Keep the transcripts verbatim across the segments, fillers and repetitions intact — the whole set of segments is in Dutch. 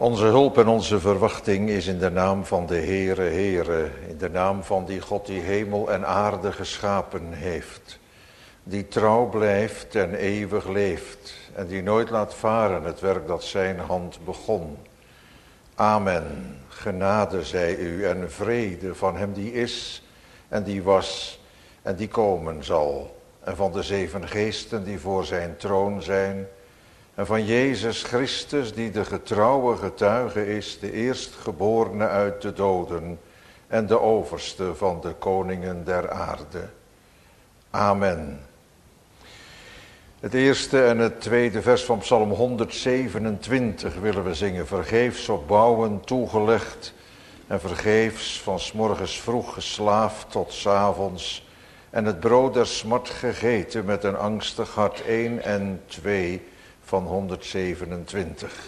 Onze hulp en onze verwachting is in de naam van de Heere, Heere, in de naam van die God die hemel en aarde geschapen heeft, die trouw blijft en eeuwig leeft en die nooit laat varen het werk dat zijn hand begon. Amen. Genade zij u en vrede van hem die is en die was en die komen zal, en van de zeven geesten die voor zijn troon zijn, en van Jezus Christus die de getrouwe getuige is, de eerstgeborene uit de doden en de overste van de koningen der aarde. Amen. Het eerste en het tweede vers van Psalm honderdzevenentwintig willen we zingen. Vergeefs op bouwen toegelegd en vergeefs van 's morgens vroeg geslaafd tot 's avonds en het brood der smart gegeten met een angstig hart. één en twee van honderdzevenentwintig.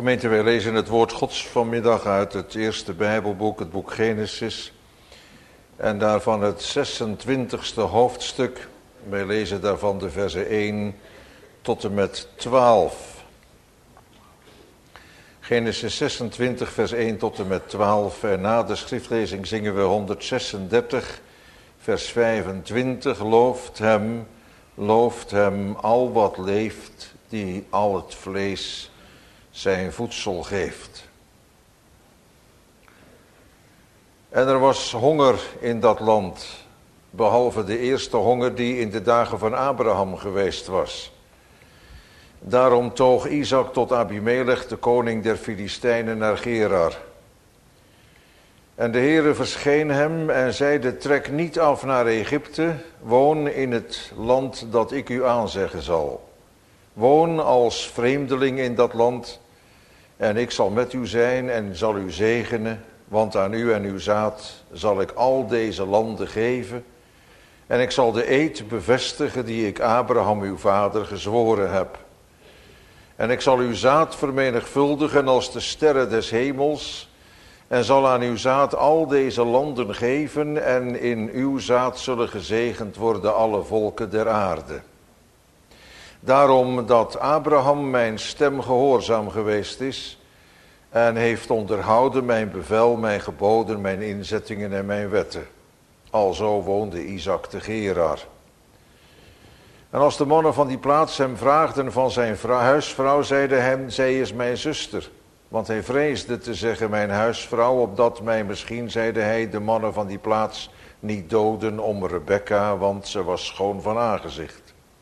Gemeente, wij lezen het woord Gods vanmiddag uit het eerste Bijbelboek, het boek Genesis. En daarvan het zesentwintigste hoofdstuk. Wij lezen daarvan de versen één tot en met twaalf. Genesis zesentwintig, vers één tot en met twaalf. En na de schriftlezing zingen we honderdzesendertig, vers vijfentwintig. Looft hem, looft hem al wat leeft, die al het vlees zijn voedsel geeft. En er was honger in dat land, behalve de eerste honger die in de dagen van Abraham geweest was. Daarom toog Isaac tot Abimelech, de koning der Filistijnen, naar Gerar. En de Heere verscheen hem en zeide: trek niet af naar Egypte, woon in het land dat ik u aanzeggen zal. Woon als vreemdeling in dat land, en ik zal met u zijn en zal u zegenen, want aan u en uw zaad zal ik al deze landen geven. En ik zal de eed bevestigen die ik Abraham uw vader gezworen heb. En ik zal uw zaad vermenigvuldigen als de sterren des hemels, en zal aan uw zaad al deze landen geven, en in uw zaad zullen gezegend worden alle volken der aarde. Daarom dat Abraham mijn stem gehoorzaam geweest is en heeft onderhouden mijn bevel, mijn geboden, mijn inzettingen en mijn wetten. Alzo woonde Isaac te Gerar. En als de mannen van die plaats hem vraagden van zijn huisvrouw, zeiden hem: zij is mijn zuster. Want hij vreesde te zeggen mijn huisvrouw, opdat mij misschien, zeide hij, de mannen van die plaats niet doden om Rebekka, want ze was schoon van aangezicht.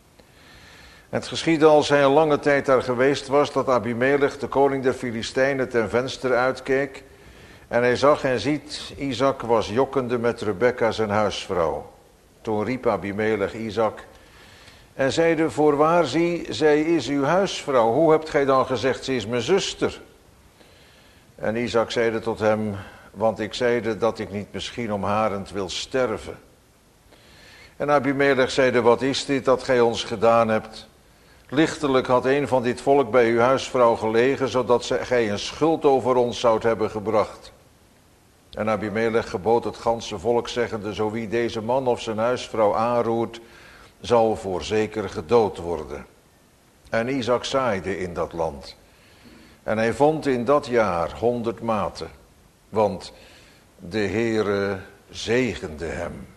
Het geschiedde als hij een lange tijd daar geweest was, dat Abimelech, de koning der Filistijnen, ten venster uitkeek. En hij zag en ziet, Isaac was jokkende met Rebekka zijn huisvrouw. Toen riep Abimelech Isaac en zeide: voorwaar, zie, zij is uw huisvrouw. Hoe hebt gij dan gezegd, ze is mijn zuster? En Isaac zeide tot hem: want ik zeide dat ik niet misschien om harent wil sterven. En Abimelech zeide: wat is dit dat gij ons gedaan hebt? Lichtelijk had een van dit volk bij uw huisvrouw gelegen, zodat gij een schuld over ons zoudt hebben gebracht. En Abimelech gebood het ganse volk, zeggende: zo wie deze man of zijn huisvrouw aanroert, zal voorzeker gedood worden. En Isaac zaaide in dat land. En hij vond in dat jaar honderd maten, want de Heere zegende hem.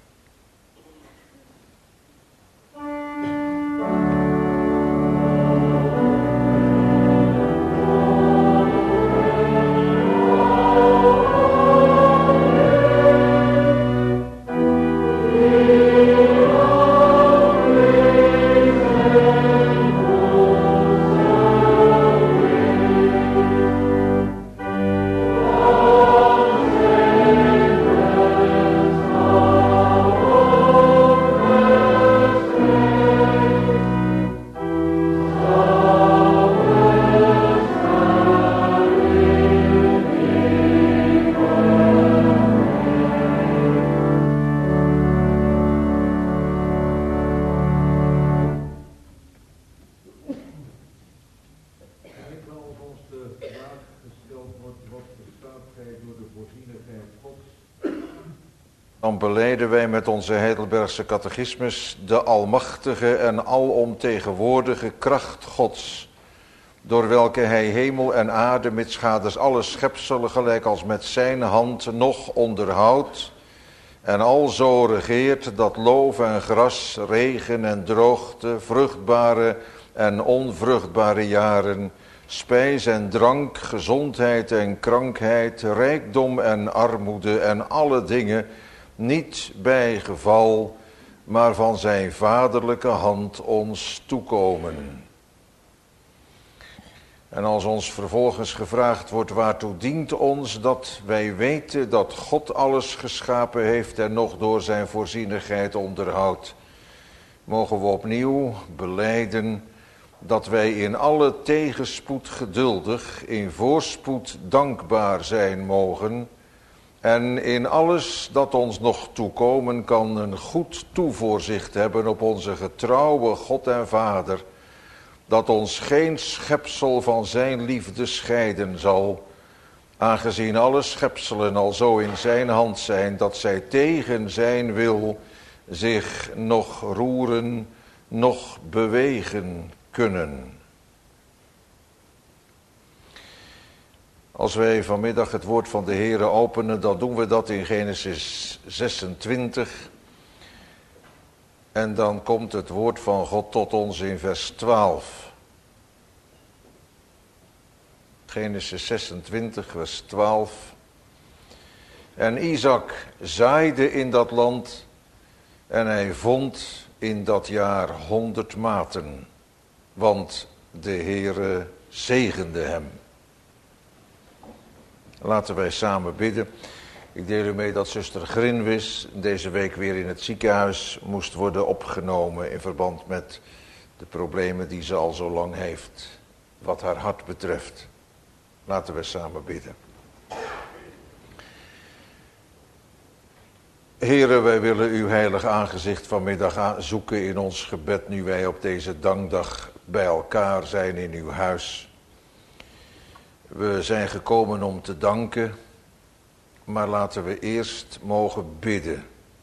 Dan belijden wij met onze Heidelbergse catechismus de almachtige en alomtegenwoordige kracht Gods, door welke hij hemel en aarde mitsgaders alle schepselen gelijk als met zijn hand nog onderhoudt, en alzo regeert dat loof en gras, regen en droogte, vruchtbare en onvruchtbare jaren, spijs en drank, gezondheid en krankheid, rijkdom en armoede en alle dingen, niet bij geval, maar van zijn vaderlijke hand ons toekomen. En als ons vervolgens gevraagd wordt: waartoe dient ons dat wij weten dat God alles geschapen heeft en nog door zijn voorzienigheid onderhoudt, mogen we opnieuw belijden dat wij in alle tegenspoed geduldig, in voorspoed dankbaar zijn mogen, en in alles dat ons nog toekomen kan een goed toevoorzicht hebben op onze getrouwe God en Vader, dat ons geen schepsel van zijn liefde scheiden zal, aangezien alle schepselen al zo in zijn hand zijn, dat zij tegen zijn wil zich nog roeren, nog bewegen kunnen. Als wij vanmiddag het woord van de Heere openen, dan doen we dat in Genesis zesentwintig. En dan komt het woord van God tot ons in vers twaalf. Genesis zesentwintig, vers twaalf. En Isaac zaaide in dat land en hij vond in dat jaar honderd maten, want de Heere zegende hem. Laten wij samen bidden. Ik deel u mee dat zuster Grinwis deze week weer in het ziekenhuis moest worden opgenomen in verband met de problemen die ze al zo lang heeft, wat haar hart betreft. Laten we samen bidden. Heere, wij willen uw heilig aangezicht vanmiddag zoeken in ons gebed, nu wij op deze dankdag bij elkaar zijn in uw huis. We zijn gekomen om te danken, maar laten we eerst mogen bidden.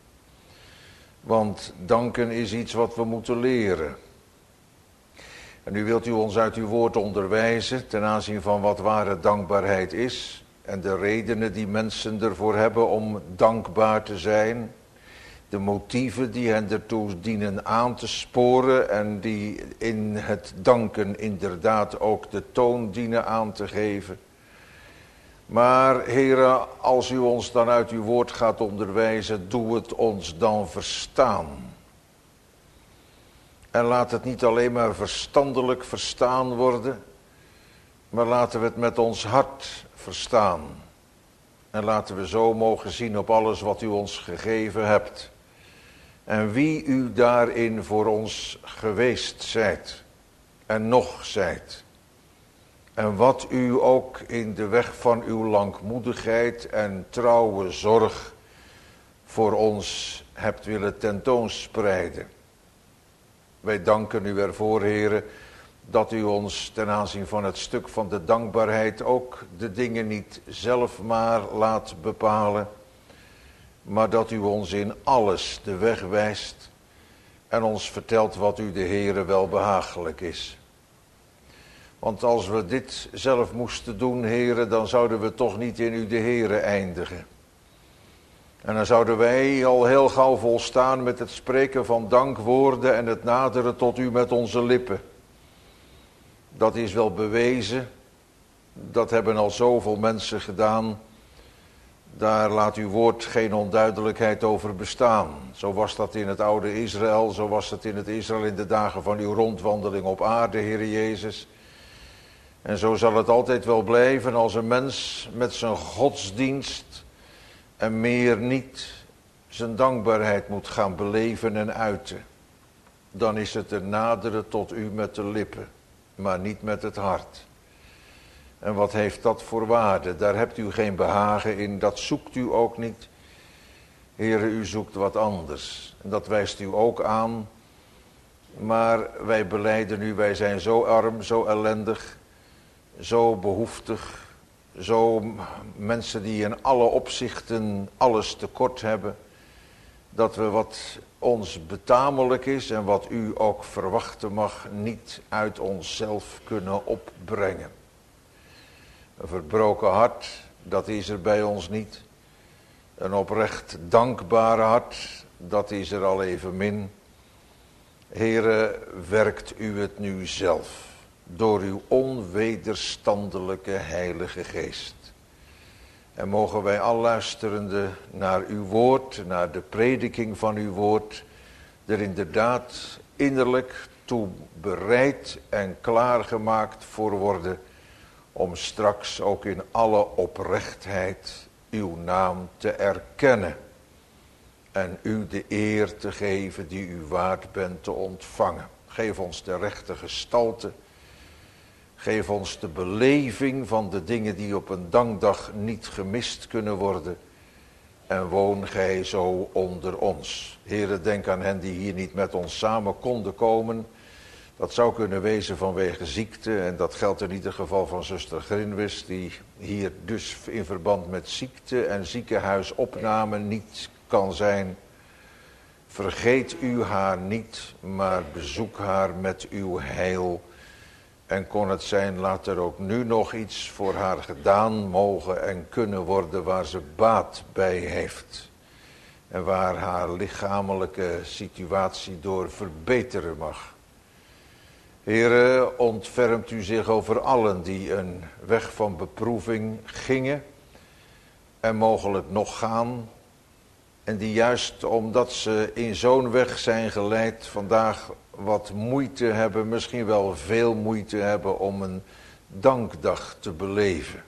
Want danken is iets wat we moeten leren. En nu wilt u ons uit uw woord onderwijzen ten aanzien van wat ware dankbaarheid is en de redenen die mensen ervoor hebben om dankbaar te zijn. De motieven die hen ertoe dienen aan te sporen en die in het danken inderdaad ook de toon dienen aan te geven. Maar Heere, als u ons dan uit uw woord gaat onderwijzen, doe het ons dan verstaan. En laat het niet alleen maar verstandelijk verstaan worden, maar laten we het met ons hart verstaan. En laten we zo mogen zien op alles wat u ons gegeven hebt. En wie u daarin voor ons geweest zijt en nog zijt. En wat u ook in de weg van uw langmoedigheid en trouwe zorg voor ons hebt willen tentoonspreiden. Wij danken u ervoor, Heere, dat u ons ten aanzien van het stuk van de dankbaarheid ook de dingen niet zelf maar laat bepalen, maar dat u ons in alles de weg wijst en ons vertelt wat u de Heere wel behagelijk is. Want als we dit zelf moesten doen, Heere, dan zouden we toch niet in u de Heere eindigen. En dan zouden wij al heel gauw volstaan met het spreken van dankwoorden en het naderen tot u met onze lippen. Dat is wel bewezen, dat hebben al zoveel mensen gedaan. Daar laat uw woord geen onduidelijkheid over bestaan. Zo was dat in het oude Israël, zo was het in het Israël in de dagen van uw rondwandeling op aarde, Heere Jezus. En zo zal het altijd wel blijven als een mens met zijn godsdienst en meer niet zijn dankbaarheid moet gaan beleven en uiten. Dan is het een naderen tot u met de lippen, maar niet met het hart. En wat heeft dat voor waarde? Daar hebt u geen behagen in, dat zoekt u ook niet. Heere, u zoekt wat anders. En dat wijst u ook aan. Maar wij belijden u, wij zijn zo arm, zo ellendig, zo behoeftig, zo mensen die in alle opzichten alles tekort hebben, dat we wat ons betamelijk is en wat u ook verwachten mag, niet uit onszelf kunnen opbrengen. Een verbroken hart, dat is er bij ons niet. Een oprecht dankbaar hart, dat is er al evenmin. Heere, werkt u het nu zelf, door uw onwederstandelijke Heilige Geest. En mogen wij al luisterende naar uw woord, naar de prediking van uw woord, er inderdaad innerlijk toe bereid en klaargemaakt voor worden, om straks ook in alle oprechtheid uw naam te erkennen en u de eer te geven die u waard bent te ontvangen. Geef ons de rechte gestalte, geef ons de beleving van de dingen die op een dankdag niet gemist kunnen worden en woon gij zo onder ons. Heere, denk aan hen die hier niet met ons samen konden komen, Dat zou kunnen wezen vanwege ziekte en dat geldt in ieder geval van zuster Grinwis, die hier dus in verband met ziekte en ziekenhuisopname niet kan zijn. Vergeet u haar niet, maar bezoek haar met uw heil. En kon het zijn, laat er ook nu nog iets voor haar gedaan mogen en kunnen worden waar ze baat bij heeft. En waar haar lichamelijke situatie door verbeteren mag. Heere, ontfermt u zich over allen die een weg van beproeving gingen en mogelijk nog gaan. En die juist omdat ze in zo'n weg zijn geleid vandaag wat moeite hebben, misschien wel veel moeite hebben om een dankdag te beleven.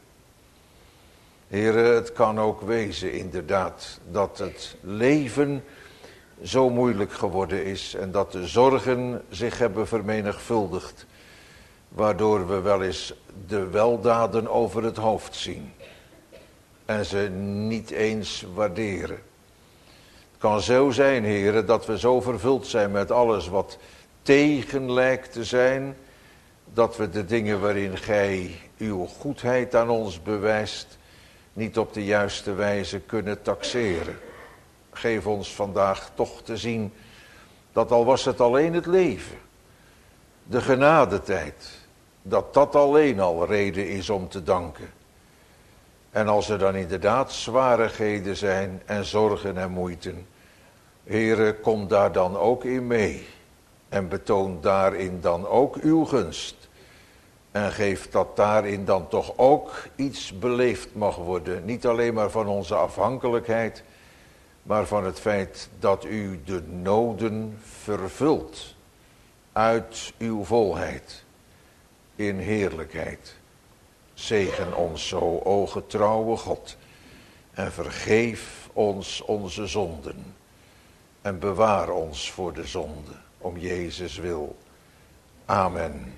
Heere, het kan ook wezen inderdaad dat het leven zo moeilijk geworden is en dat de zorgen zich hebben vermenigvuldigd, waardoor we wel eens de weldaden over het hoofd zien en ze niet eens waarderen. Het kan zo zijn, heren, dat we zo vervuld zijn met alles wat tegen lijkt te zijn, dat we de dingen waarin gij uw goedheid aan ons bewijst, niet op de juiste wijze kunnen taxeren. Geef ons vandaag toch te zien dat al was het alleen het leven, de genadetijd, dat dat alleen al reden is om te danken. En als er dan inderdaad zwarigheden zijn en zorgen en moeiten, Heere, kom daar dan ook in mee en betoon daarin dan ook uw gunst. En geef dat daarin dan toch ook iets beleefd mag worden, niet alleen maar van onze afhankelijkheid, maar van het feit dat u de noden vervult uit uw volheid in heerlijkheid. Zegen ons zo, o getrouwe God, en vergeef ons onze zonden en bewaar ons voor de zonde, om Jezus wil. Amen.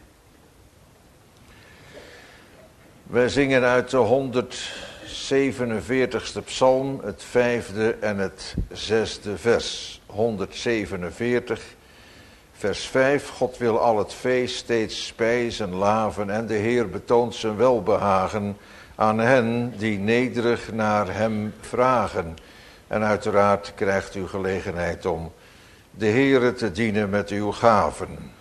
Wij zingen uit de honderdzevenenveertigste psalm, het vijfde en het zesde vers. honderdzevenenveertig, vers vijf. God wil al het vee steeds spijzen, laven en de Heer betoont zijn welbehagen aan hen die nederig naar hem vragen. En uiteraard krijgt u gelegenheid om de Heere te dienen met uw gaven.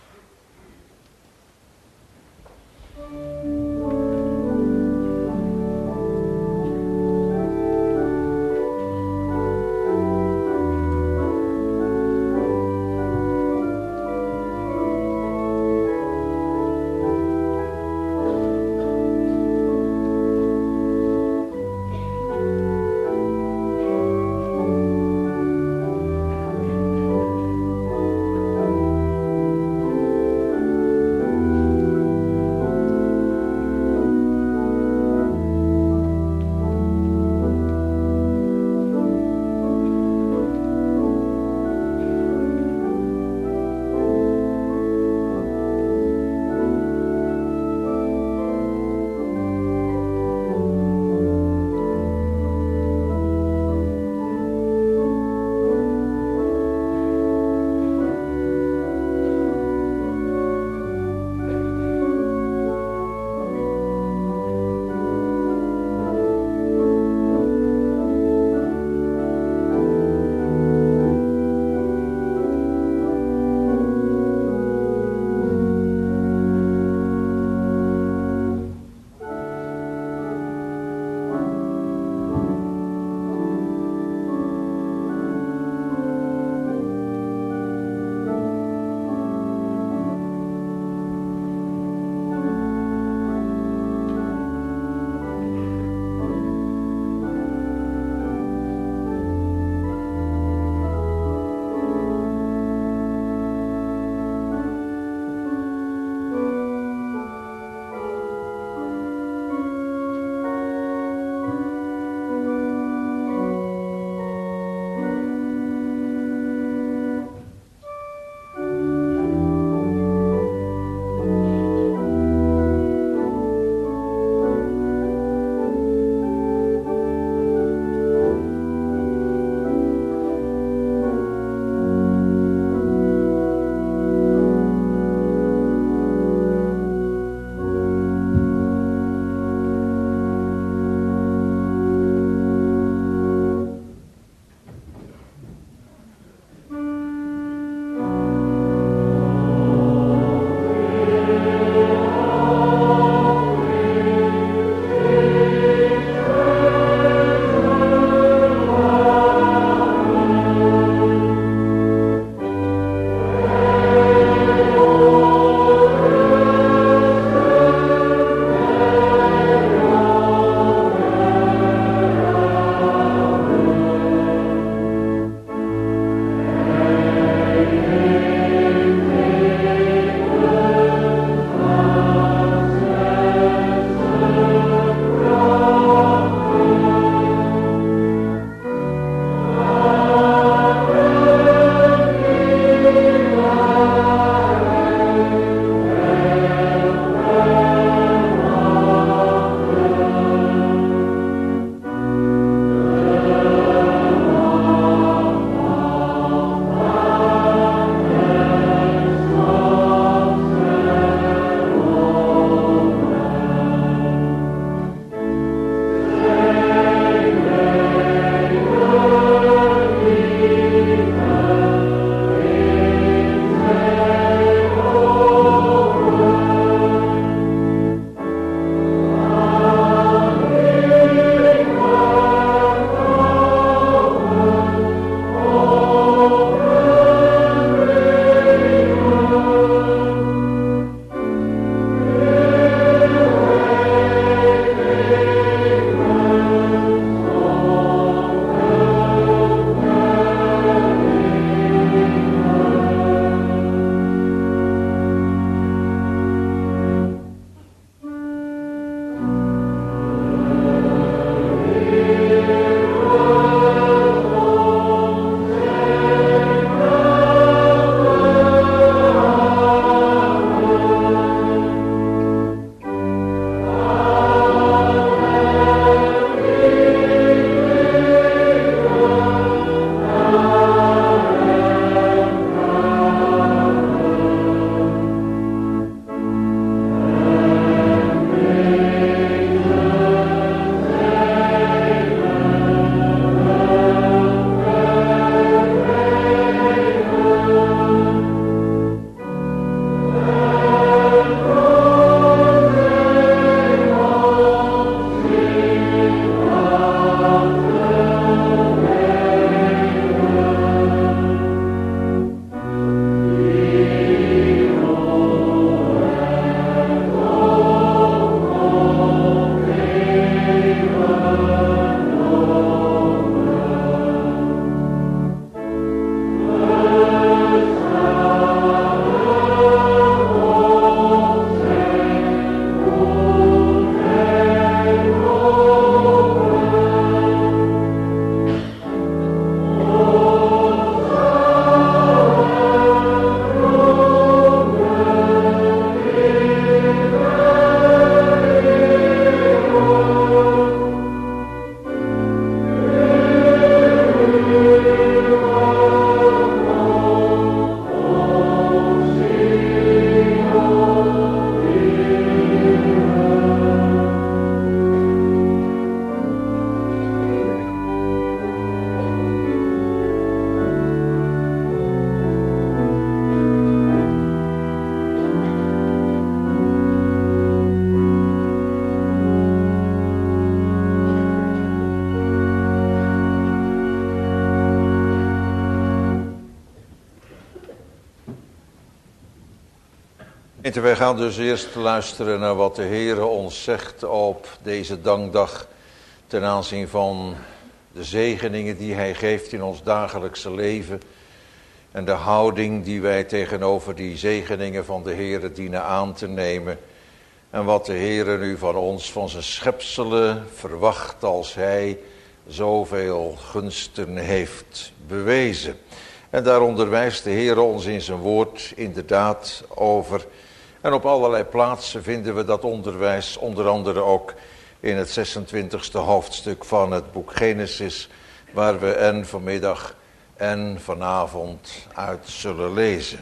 En wij gaan dus eerst luisteren naar wat de Heere ons zegt op deze dankdag ten aanzien van de zegeningen die Hij geeft in ons dagelijkse leven en de houding die wij tegenover die zegeningen van de Heere dienen aan te nemen en wat de Heere nu van ons, van zijn schepselen verwacht als Hij zoveel gunsten heeft bewezen. En daar onderwijst de Heere ons in zijn woord inderdaad over. En op allerlei plaatsen vinden we dat onderwijs, onder andere ook in het zesentwintigste hoofdstuk van het boek Genesis, waar we en vanmiddag en vanavond uit zullen lezen.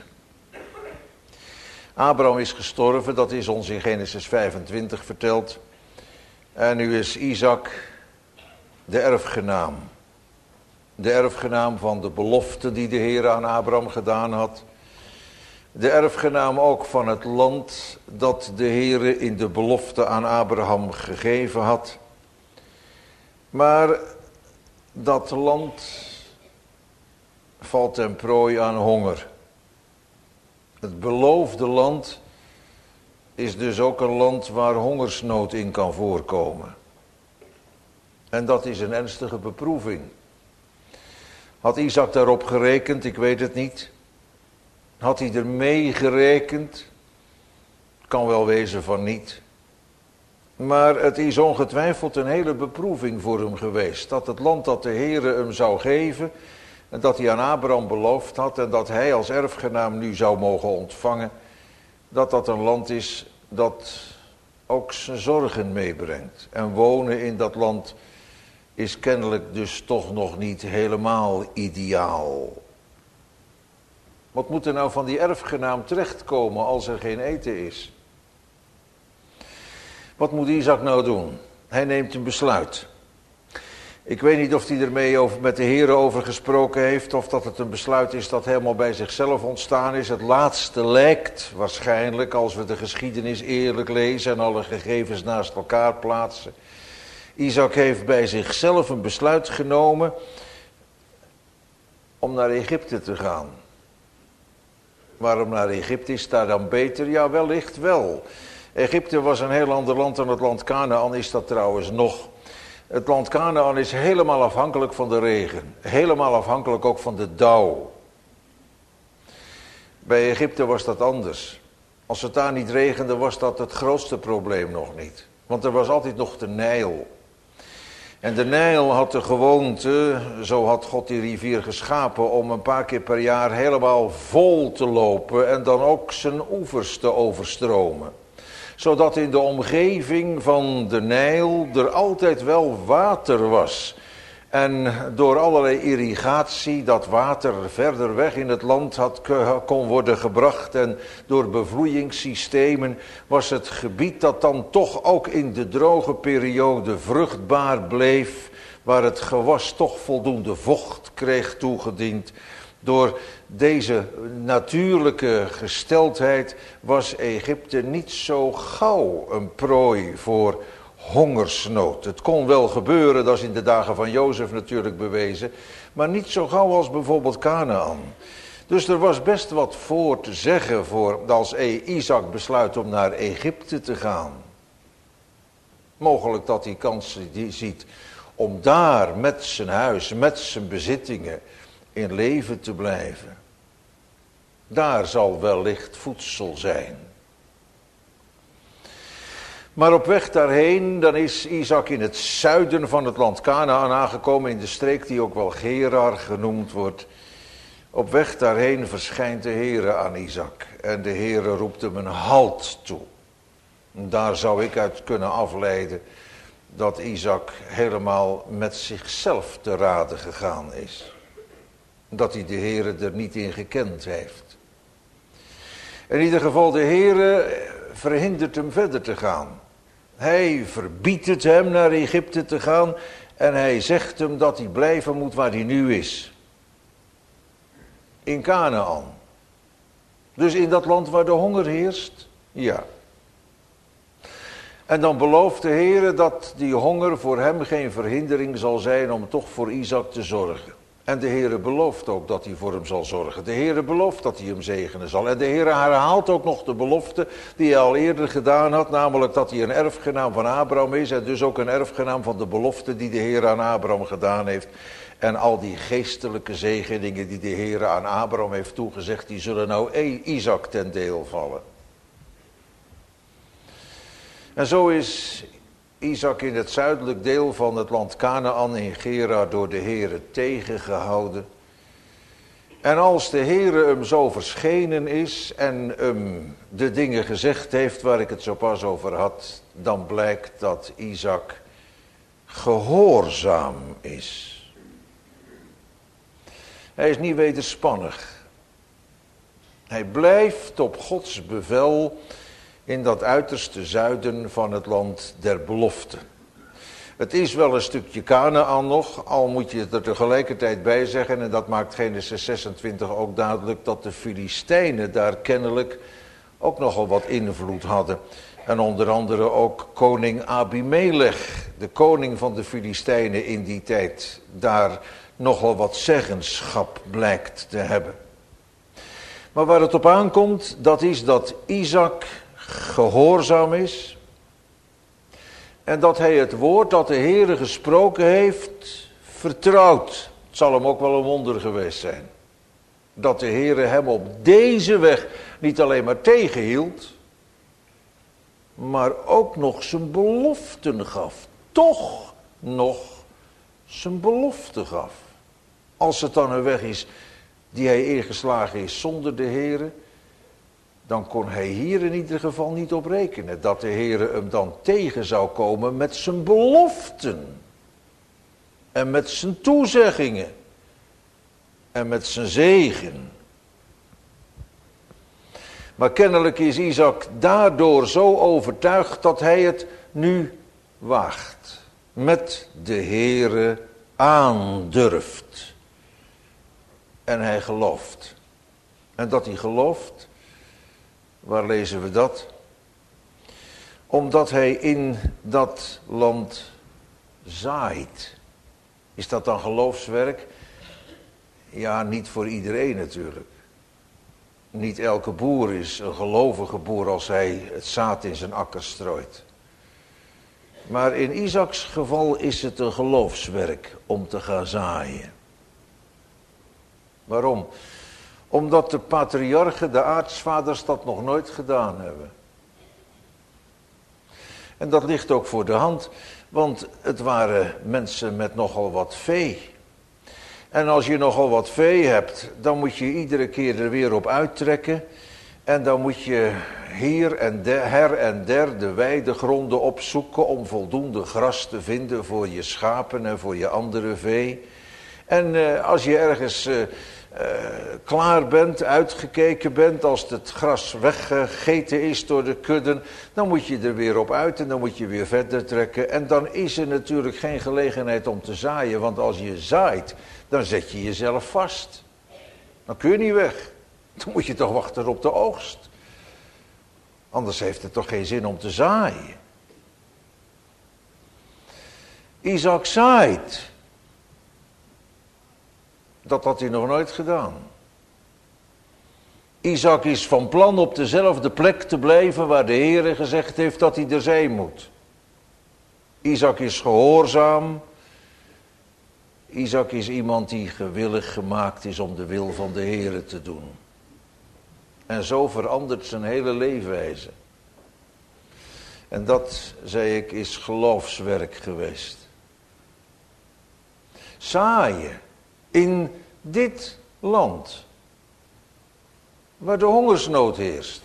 Abraham is gestorven, dat is ons in Genesis vijfentwintig verteld. En nu is Isaac de erfgenaam. De erfgenaam van de belofte die de Heer aan Abraham gedaan had. De erfgenaam ook van het land dat de Heer in de belofte aan Abraham gegeven had. Maar dat land valt ten prooi aan honger. Het beloofde land is dus ook een land waar hongersnood in kan voorkomen. En dat is een ernstige beproeving. Had Isaac daarop gerekend? Ik weet het niet. Had hij er mee gerekend? Kan wel wezen van niet. Maar het is ongetwijfeld een hele beproeving voor hem geweest. Dat het land dat de Heere hem zou geven, en dat hij aan Abraham beloofd had en dat hij als erfgenaam nu zou mogen ontvangen, dat dat een land is dat ook zijn zorgen meebrengt. En wonen in dat land is kennelijk dus toch nog niet helemaal ideaal. Wat moet er nou van die erfgenaam terechtkomen als er geen eten is? Wat moet Isaac nou doen? Hij neemt een besluit. Ik weet niet of hij ermee over, met de Heer over gesproken heeft, of dat het een besluit is dat helemaal bij zichzelf ontstaan is. Het laatste lijkt waarschijnlijk, als we de geschiedenis eerlijk lezen en alle gegevens naast elkaar plaatsen. Isaac heeft bij zichzelf een besluit genomen om naar Egypte te gaan. Waarom naar Egypte? Is daar dan beter? Ja, wellicht wel. Egypte was een heel ander land dan het land Kanaan is dat trouwens nog. Het land Kanaan is helemaal afhankelijk van de regen. Helemaal afhankelijk ook van de dauw. Bij Egypte was dat anders. Als het daar niet regende was dat het grootste probleem nog niet. Want er was altijd nog de Nijl. En de Nijl had de gewoonte, zo had God die rivier geschapen, om een paar keer per jaar helemaal vol te lopen en dan ook zijn oevers te overstromen. Zodat in de omgeving van de Nijl er altijd wel water was. En door allerlei irrigatie dat water verder weg in het land had, kon worden gebracht. En door bevloeiingssystemen was het gebied dat dan toch ook in de droge periode vruchtbaar bleef. Waar het gewas toch voldoende vocht kreeg toegediend. Door deze natuurlijke gesteldheid was Egypte niet zo gauw een prooi voor hongersnood. Het kon wel gebeuren, dat is in de dagen van Jozef natuurlijk bewezen, maar niet zo gauw als bijvoorbeeld Kanaan. Dus er was best wat voor te zeggen voor als Isaac besluit om naar Egypte te gaan. Mogelijk dat hij kans ziet om daar met zijn huis, met zijn bezittingen in leven te blijven. Daar zal wellicht voedsel zijn. Maar op weg daarheen, dan is Isaac in het zuiden van het land Kanaan aangekomen, in de streek die ook wel Gerar genoemd wordt. Op weg daarheen verschijnt de Heere aan Isaac en de Heere roept hem een halt toe. Daar zou ik uit kunnen afleiden dat Isaac helemaal met zichzelf te rade gegaan is. Dat hij de Heere er niet in gekend heeft. In ieder geval, de Heere verhindert hem verder te gaan. Hij verbiedt het hem naar Egypte te gaan en hij zegt hem dat hij blijven moet waar hij nu is. In Kanaan. Dus in dat land waar de honger heerst? Ja. En dan belooft de Heere dat die honger voor hem geen verhindering zal zijn om toch voor Isaac te zorgen. En de Heere belooft ook dat hij voor hem zal zorgen. De Heere belooft dat hij hem zegenen zal. En de Heere herhaalt ook nog de belofte die hij al eerder gedaan had. Namelijk dat hij een erfgenaam van Abraham is. En dus ook een erfgenaam van de belofte die de Heere aan Abraham gedaan heeft. En al die geestelijke zegeningen die de Heere aan Abraham heeft toegezegd. Die zullen nou Isaac ten deel vallen. En zo is Isaac in het zuidelijk deel van het land Kanaan in Gerar door de Heere tegengehouden. En als de Heere hem zo verschenen is en hem de dingen gezegd heeft waar ik het zo pas over had, dan blijkt dat Isaac gehoorzaam is. Hij is niet wederspannig. Hij blijft op Gods bevel in dat uiterste zuiden van het land der belofte. Het is wel een stukje Kanaan nog, al moet je er tegelijkertijd bij zeggen, en dat maakt Genesis zesentwintig ook duidelijk, dat de Filistijnen daar kennelijk ook nogal wat invloed hadden. En onder andere ook koning Abimelech, de koning van de Filistijnen in die tijd, daar nogal wat zeggenschap blijkt te hebben. Maar waar het op aankomt, dat is dat Isaac gehoorzaam is. En dat hij het woord dat de Heere gesproken heeft, vertrouwt. Het zal hem ook wel een wonder geweest zijn. Dat de Heere hem op deze weg niet alleen maar tegenhield, maar ook nog zijn beloften gaf. Toch nog zijn belofte gaf. Als het dan een weg is die hij ingeslagen is zonder de Heere, dan kon hij hier in ieder geval niet op rekenen. Dat de Heere hem dan tegen zou komen met zijn beloften. En met zijn toezeggingen. En met zijn zegen. Maar kennelijk is Isaac daardoor zo overtuigd dat hij het nu waagt. Met de Heere aandurft. En hij gelooft. En dat hij gelooft, waar lezen we dat? Omdat hij in dat land zaait. Is dat dan geloofswerk? Ja, niet voor iedereen natuurlijk. Niet elke boer is een gelovige boer als hij het zaad in zijn akker strooit. Maar in Isaacs geval is het een geloofswerk om te gaan zaaien. Waarom? Omdat de patriarchen, de aartsvaders, dat nog nooit gedaan hebben. En dat ligt ook voor de hand, want het waren mensen met nogal wat vee. En als je nogal wat vee hebt, dan moet je iedere keer er weer op uittrekken. En dan moet je hier en der, her en der de weidegronden opzoeken om voldoende gras te vinden voor je schapen en voor je andere vee. En uh, als je ergens uh, uh, klaar bent, uitgekeken bent, als het gras weggegeten is door de kudden, dan moet je er weer op uit en dan moet je weer verder trekken. En dan is er natuurlijk geen gelegenheid om te zaaien, want als je zaait, dan zet je jezelf vast. Dan kun je niet weg. Dan moet je toch wachten op de oogst. Anders heeft het toch geen zin om te zaaien. Isaac zaait. Dat had hij nog nooit gedaan. Isaac is van plan op dezelfde plek te blijven waar de Heere gezegd heeft dat hij er zijn moet. Isaac is gehoorzaam. Isaac is iemand die gewillig gemaakt is om de wil van de Heere te doen. En zo verandert zijn hele leefwijze. En dat, zei ik, is geloofswerk geweest. Zaaien in dit land, waar de hongersnood heerst.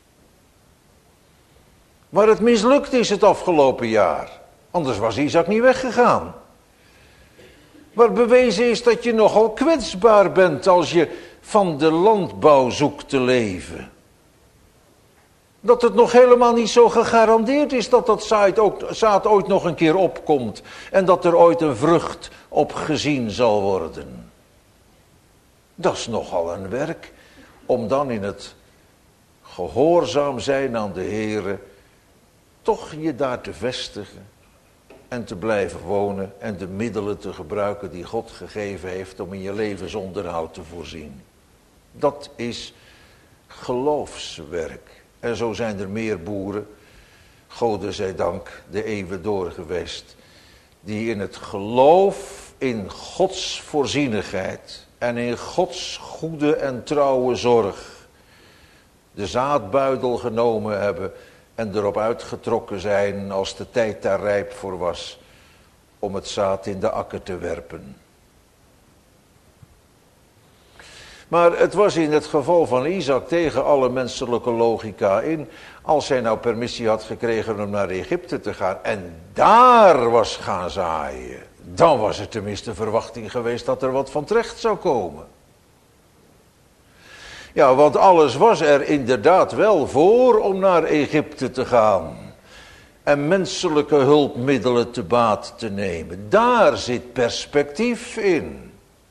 Waar het mislukt is het afgelopen jaar. Anders was Isaac niet weggegaan. Waar bewezen is dat je nogal kwetsbaar bent als je van de landbouw zoekt te leven. Dat het nog helemaal niet zo gegarandeerd is dat dat zaad, ook, zaad ooit nog een keer opkomt. En dat er ooit een vrucht op gezien zal worden. Dat is nogal een werk om dan in het gehoorzaam zijn aan de Heere toch je daar te vestigen. en te blijven wonen en de middelen te gebruiken die God gegeven heeft om in je levensonderhoud te voorzien. Dat is geloofswerk. En zo zijn er meer boeren, Gode zij dank, de eeuwen door geweest, die in het geloof in Gods voorzienigheid en in Gods goede en trouwe zorg de zaadbuidel genomen hebben en erop uitgetrokken zijn als de tijd daar rijp voor was om het zaad in de akker te werpen. Maar het was in het geval van Isaac tegen alle menselijke logica in, als hij nou permissie had gekregen om naar Egypte te gaan en daar was gaan zaaien, dan was er tenminste verwachting geweest dat er wat van terecht zou komen. Ja, want alles was er inderdaad wel voor om naar Egypte te gaan en menselijke hulpmiddelen te baat te nemen. Daar zit perspectief in.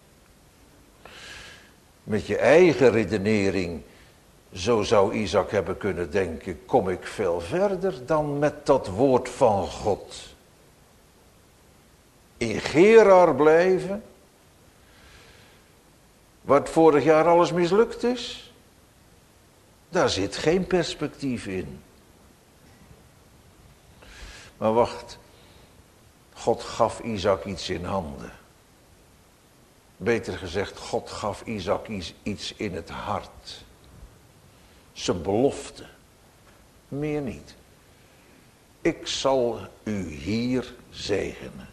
Met je eigen redenering, zo zou Isaac hebben kunnen denken, kom ik veel verder dan met dat woord van God. In Gerar blijven, wat vorig jaar alles mislukt is, daar zit geen perspectief in. Maar wacht, God gaf Isaac iets in handen. Beter gezegd, God gaf Isaac iets in het hart. Zijn belofte. Meer niet. Ik zal u hier zegenen.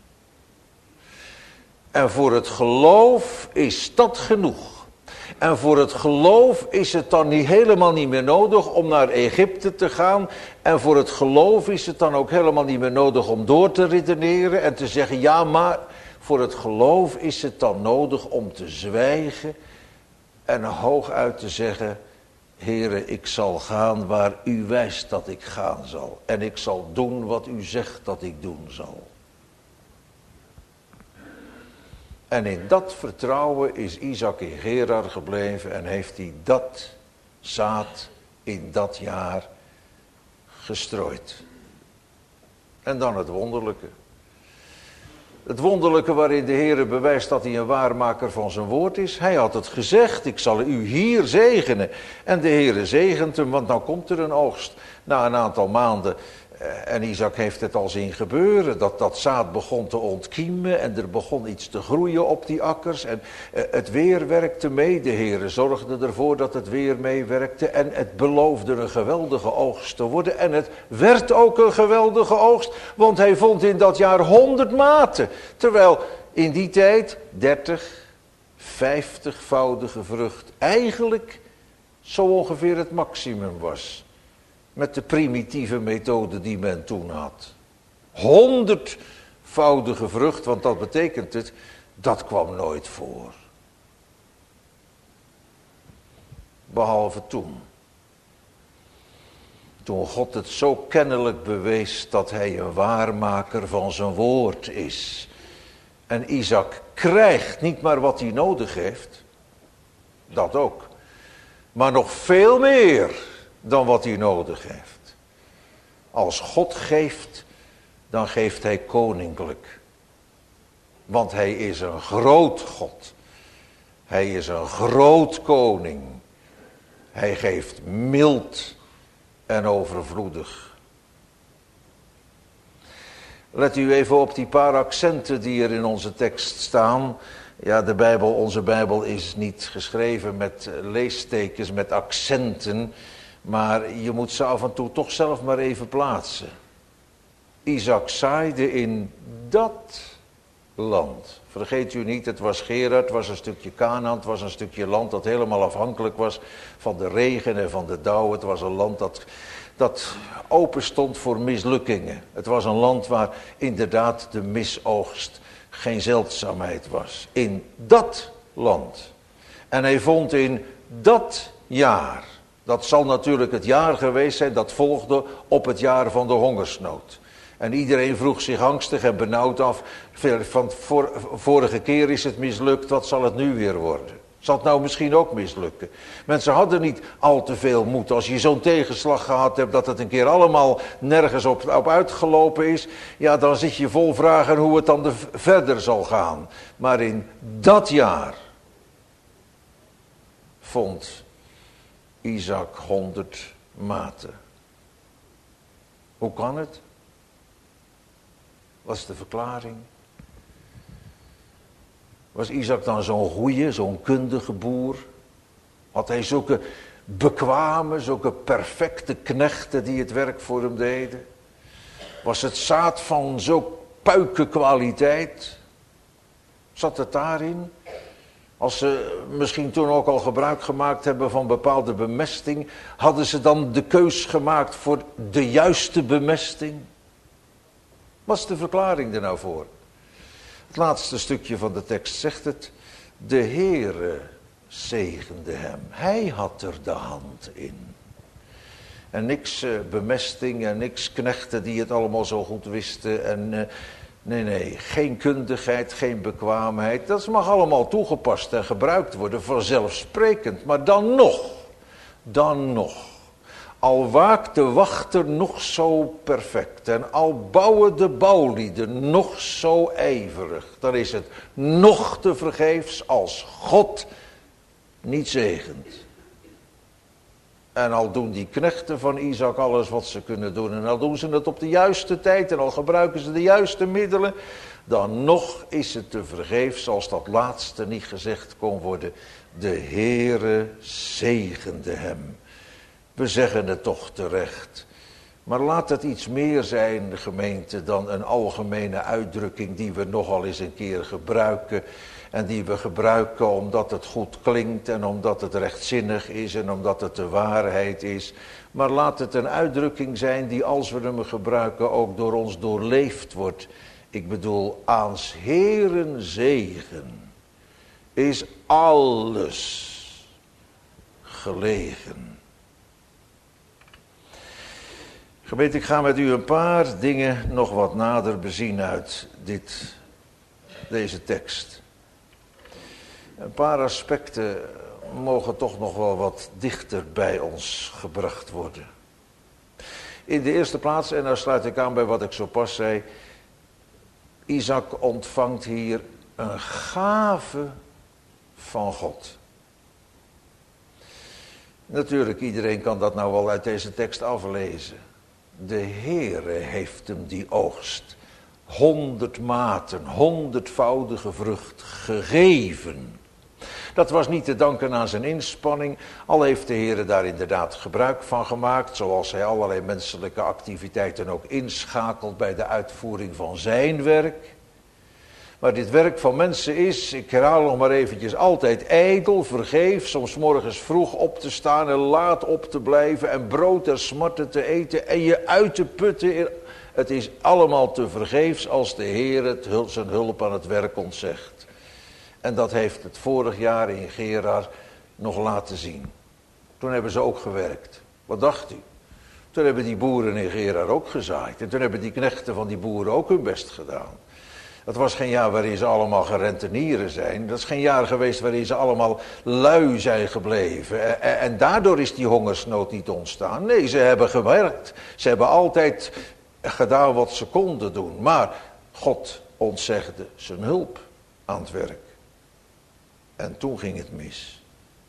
En voor het geloof is dat genoeg. En voor het geloof is het dan niet, helemaal niet meer nodig om naar Egypte te gaan. En voor het geloof is het dan ook helemaal niet meer nodig om door te redeneren en te zeggen, ja maar... Voor het geloof is het dan nodig om te zwijgen en hooguit te zeggen, Heere, ik zal gaan waar u wijst dat ik gaan zal. En ik zal doen wat u zegt dat ik doen zal. En in dat vertrouwen is Isaac in Gerar gebleven en heeft hij dat zaad in dat jaar gestrooid. En dan het wonderlijke. Het wonderlijke waarin de Heere bewijst dat hij een waarmaker van zijn woord is. Hij had het gezegd, ik zal u hier zegenen. En de Heere zegent hem, want nou komt er een oogst. Na een aantal maanden, en Isaac heeft het al zien gebeuren, dat dat zaad begon te ontkiemen en er begon iets te groeien op die akkers. En het weer werkte mee, de Heere zorgde ervoor dat het weer meewerkte. En het beloofde een geweldige oogst te worden. En het werd ook een geweldige oogst, want hij vond in dat jaar honderd maten. Terwijl in die tijd dertig, vijftigvoudige vrucht eigenlijk zo ongeveer het maximum was. Met de primitieve methode die men toen had. Honderdvoudige vrucht, want dat betekent het, dat kwam nooit voor. Behalve toen. Toen God het zo kennelijk bewees dat hij een waarmaker van zijn woord is. En Isaac krijgt niet maar wat hij nodig heeft. Dat ook. Maar nog veel meer dan wat hij nodig heeft. Als God geeft, dan geeft hij koninklijk. Want hij is een groot God. Hij is een groot koning. Hij geeft mild en overvloedig. Let u even op die paar accenten die er in onze tekst staan. Ja, de Bijbel, onze Bijbel is niet geschreven met leestekens, met accenten. Maar je moet ze af en toe toch zelf maar even plaatsen. Isaac zaaide in dat land. Vergeet u niet, het was Gerar, het was een stukje Kanaan, het was een stukje land dat helemaal afhankelijk was van de regen en van de dauw. Het was een land dat, dat open stond voor mislukkingen. Het was een land waar inderdaad de misoogst geen zeldzaamheid was. In dat land. En hij vond in dat jaar, dat zal natuurlijk het jaar geweest zijn dat volgde op het jaar van de hongersnood. En iedereen vroeg zich angstig en benauwd af, van vorige keer is het mislukt, wat zal het nu weer worden? Zal het nou misschien ook mislukken? Mensen hadden niet al te veel moed. Als je zo'n tegenslag gehad hebt dat het een keer allemaal nergens op, op uitgelopen is, ja, dan zit je vol vragen hoe het dan de, verder zal gaan. Maar in dat jaar vond Isaac honderd maten. Hoe kan het? Wat is de verklaring? Was Isaac dan zo'n goeie, zo'n kundige boer? Had hij zulke bekwame, zulke perfecte knechten die het werk voor hem deden? Was het zaad van zo'n puikenkwaliteit? Zat het daarin? Als ze misschien toen ook al gebruik gemaakt hebben van bepaalde bemesting, hadden ze dan de keus gemaakt voor de juiste bemesting? Wat is de verklaring er nou voor? Het laatste stukje van de tekst zegt het. De Heere zegende hem. Hij had er de hand in. En niks uh, bemesting en niks knechten die het allemaal zo goed wisten. En uh, nee, nee, geen kundigheid, geen bekwaamheid. Dat mag allemaal toegepast en gebruikt worden, vanzelfsprekend. Maar dan nog, dan nog. Al waakt de wachter nog zo perfect en al bouwen de bouwlieden nog zo ijverig, dan is het nog te vergeefs als God niet zegent. En al doen die knechten van Isaac alles wat ze kunnen doen en al doen ze het op de juiste tijd en al gebruiken ze de juiste middelen, dan nog is het te vergeefs als dat laatste niet gezegd kon worden. De Heere zegende hem. We zeggen het toch terecht. Maar laat het iets meer zijn, gemeente, dan een algemene uitdrukking die we nogal eens een keer gebruiken. En die we gebruiken omdat het goed klinkt en omdat het rechtzinnig is en omdat het de waarheid is. Maar laat het een uitdrukking zijn die als we hem gebruiken ook door ons doorleefd wordt. Ik bedoel, aans Heeren zegen is alles gelegen. Gemeente, ik ga met u een paar dingen nog wat nader bezien uit dit, deze tekst. Een paar aspecten mogen toch nog wel wat dichter bij ons gebracht worden. In de eerste plaats, en daar sluit ik aan bij wat ik zo pas zei, Isaac ontvangt hier een gave van God. Natuurlijk, iedereen kan dat nou wel uit deze tekst aflezen. De Heere heeft hem die oogst, honderd maten, honderdvoudige vrucht gegeven. Dat was niet te danken aan zijn inspanning, al heeft de Heere daar inderdaad gebruik van gemaakt, zoals hij allerlei menselijke activiteiten ook inschakelt bij de uitvoering van zijn werk. Maar dit werk van mensen is, ik herhaal nog maar eventjes, altijd ijdel, vergeefs, soms morgens vroeg op te staan en laat op te blijven en brood en smarten te eten en je uit te putten. Het is allemaal te vergeefs als de Heer het, zijn hulp aan het werk ontzegt. En dat heeft het vorig jaar in Gerar nog laten zien. Toen hebben ze ook gewerkt. Wat dacht u? Toen hebben die boeren in Gerar ook gezaaid. En toen hebben die knechten van die boeren ook hun best gedaan. Dat was geen jaar waarin ze allemaal gerentenieren zijn. Dat is geen jaar geweest waarin ze allemaal lui zijn gebleven. En, en daardoor is die hongersnood niet ontstaan. Nee, ze hebben gewerkt. Ze hebben altijd gedaan wat ze konden doen. Maar God ontzegde zijn hulp aan het werk. En toen ging het mis.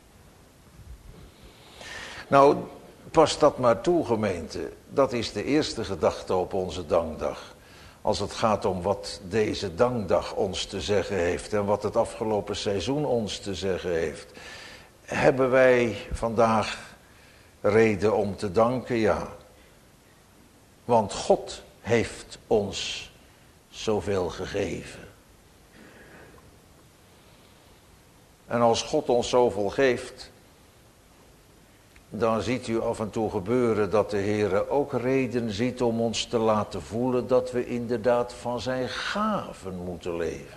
Nou, pas dat maar toe, gemeente. Dat is de eerste gedachte op onze dankdag. Als het gaat om wat deze dankdag ons te zeggen heeft en wat het afgelopen seizoen ons te zeggen heeft. Hebben wij vandaag reden om te danken? Ja. Want God heeft ons zoveel gegeven. En als God ons zoveel geeft, dan ziet u af en toe gebeuren dat de Heer ook reden ziet om ons te laten voelen dat we inderdaad van zijn gaven moeten leven.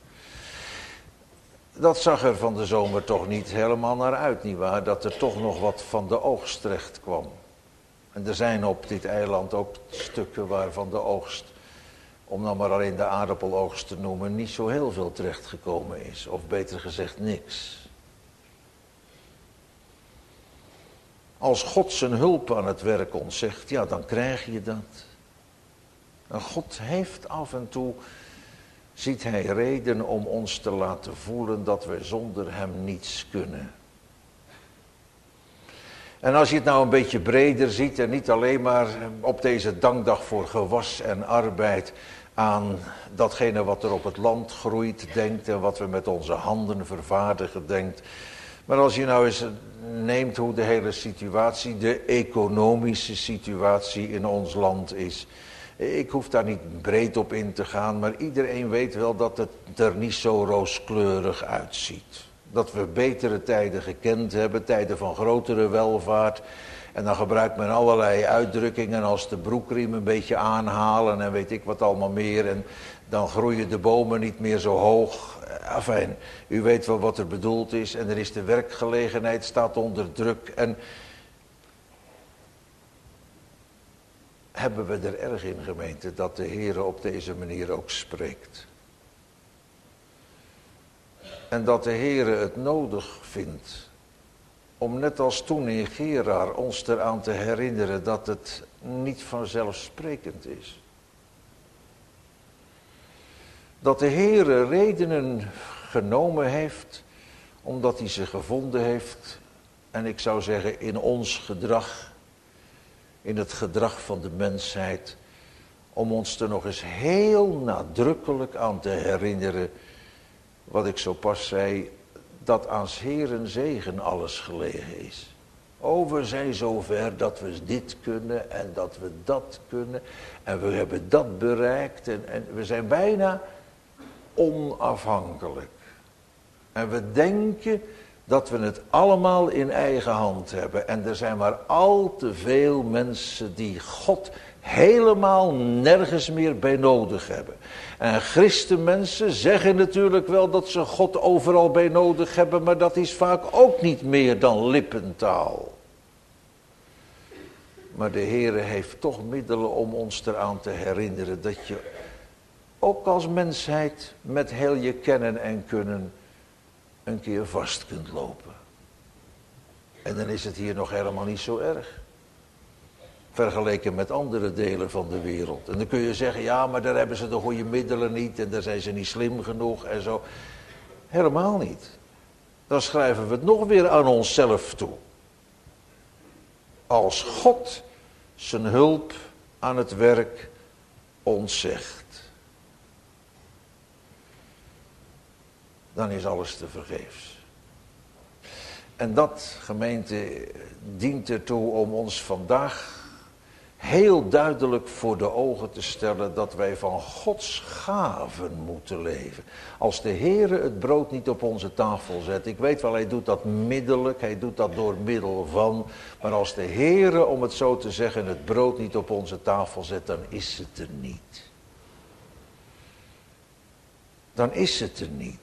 Dat zag er van de zomer toch niet helemaal naar uit, nietwaar? Dat er toch nog wat van de oogst terecht kwam. En er zijn op dit eiland ook stukken waarvan de oogst, om dan maar alleen de aardappeloogst te noemen, niet zo heel veel terechtgekomen is. Of beter gezegd niks. Als God zijn hulp aan het werk ontzegt, ja, dan krijg je dat. En God heeft af en toe, ziet hij reden om ons te laten voelen dat we zonder hem niets kunnen. En als je het nou een beetje breder ziet en niet alleen maar op deze dankdag voor gewas en arbeid aan datgene wat er op het land groeit denkt en wat we met onze handen vervaardigen denkt. Maar als je nou eens neemt hoe de hele situatie, de economische situatie in ons land is. Ik hoef daar niet breed op in te gaan, maar iedereen weet wel dat het er niet zo rooskleurig uitziet. Dat we betere tijden gekend hebben, tijden van grotere welvaart. En dan gebruikt men allerlei uitdrukkingen als de broekriem een beetje aanhalen en weet ik wat allemaal meer. En dan groeien de bomen niet meer zo hoog. Enfin, u weet wel wat er bedoeld is. En er is de werkgelegenheid, staat onder druk. En hebben we er erg in, gemeente, dat de Heer op deze manier ook spreekt. En dat de Heer het nodig vindt om net als toen in Gerar ons eraan te herinneren dat het niet vanzelfsprekend is. Dat de Heer redenen genomen heeft, omdat hij ze gevonden heeft, en ik zou zeggen in ons gedrag, in het gedrag van de mensheid, om ons er nog eens heel nadrukkelijk aan te herinneren, wat ik zo pas zei, dat aan 's Heeren zegen alles gelegen is. Oh, we zijn zover dat we dit kunnen en dat we dat kunnen en we hebben dat bereikt en, en we zijn bijna onafhankelijk. En we denken dat we het allemaal in eigen hand hebben. En er zijn maar al te veel mensen die God helemaal nergens meer bij nodig hebben. En christenmensen zeggen natuurlijk wel dat ze God overal bij nodig hebben, maar dat is vaak ook niet meer dan lippentaal. Maar de Heere heeft toch middelen om ons eraan te herinneren dat je ook als mensheid met heel je kennen en kunnen een keer vast kunt lopen. En dan is het hier nog helemaal niet zo erg. Vergeleken met andere delen van de wereld. En dan kun je zeggen, ja, maar daar hebben ze de goede middelen niet en daar zijn ze niet slim genoeg en zo. Helemaal niet. Dan schrijven we het nog weer aan onszelf toe. Als God zijn hulp aan het werk ontzegt, dan is alles tevergeefs. En dat, gemeente, dient ertoe om ons vandaag heel duidelijk voor de ogen te stellen dat wij van Gods gaven moeten leven. Als de Heere het brood niet op onze tafel zet, ik weet wel, hij doet dat middelijk, hij doet dat door middel van, maar als de Heere, om het zo te zeggen, het brood niet op onze tafel zet, dan is het er niet. Dan is het er niet.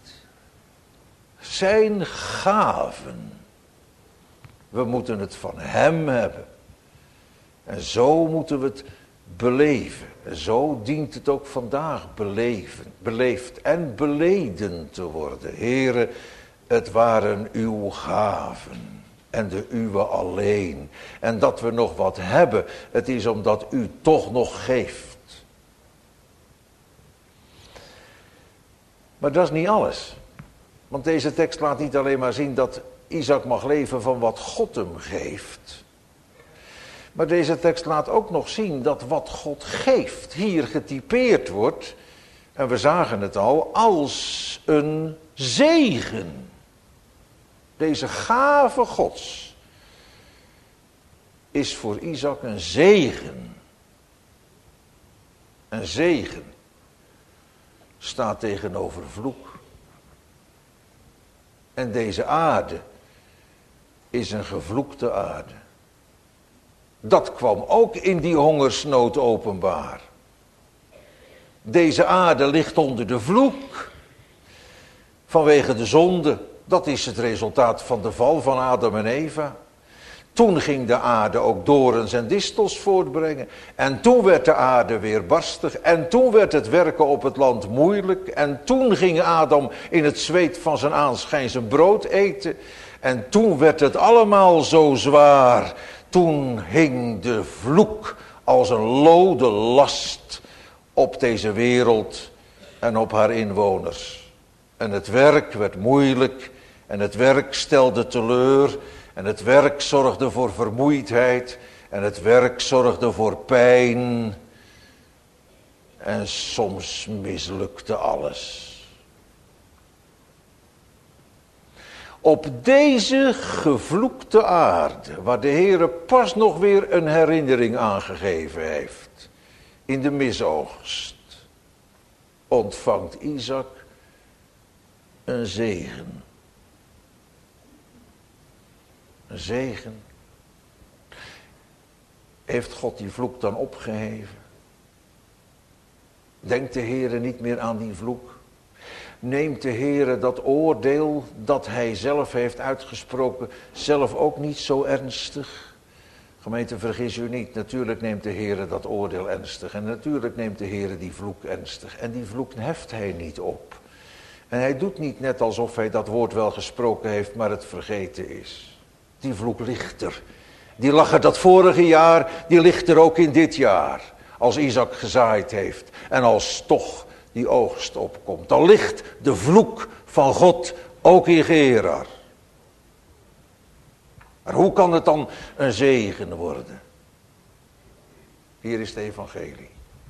Zijn gaven. We moeten het van hem hebben. En zo moeten we het beleven. En zo dient het ook vandaag beleven, beleefd en beleden te worden. Heere, het waren uw gaven. En de uwe alleen. En dat we nog wat hebben, het is omdat u toch nog geeft. Maar dat is niet alles. Want deze tekst laat niet alleen maar zien dat Isaac mag leven van wat God hem geeft. Maar deze tekst laat ook nog zien dat wat God geeft hier getypeerd wordt, en we zagen het al, als een zegen. Deze gave Gods is voor Isaac een zegen. Een zegen staat tegenover vloek. En deze aarde is een gevloekte aarde. Dat kwam ook in die hongersnood openbaar. Deze aarde ligt onder de vloek. Vanwege de zonde. Dat is het resultaat van de val van Adam en Eva. Toen ging de aarde ook dorens en distels voortbrengen. En toen werd de aarde weer barstig. En toen werd het werken op het land moeilijk. En toen ging Adam in het zweet van zijn aanschijn zijn brood eten. En toen werd het allemaal zo zwaar. Toen hing de vloek als een lode last op deze wereld en op haar inwoners. En het werk werd moeilijk en het werk stelde teleur en het werk zorgde voor vermoeidheid en het werk zorgde voor pijn. En soms mislukte alles. Op deze gevloekte aarde, waar de Heere pas nog weer een herinnering aangegeven heeft, in de misoogst, ontvangt Isaac een zegen. Een zegen. Heeft God die vloek dan opgeheven? Denkt de Heere niet meer aan die vloek? Neemt de Heere dat oordeel dat hij zelf heeft uitgesproken zelf ook niet zo ernstig? Gemeente, vergis u niet. Natuurlijk neemt de Heere dat oordeel ernstig. En natuurlijk neemt de Heere die vloek ernstig. En die vloek heft hij niet op. En hij doet niet net alsof hij dat woord wel gesproken heeft, maar het vergeten is. Die vloek ligt er. Die lag er dat vorige jaar, die ligt er ook in dit jaar. Als Isaac gezaaid heeft en als toch die oogst opkomt. Dan ligt de vloek van God ook in Gerar. Maar hoe kan het dan een zegen worden? Hier is het evangelie.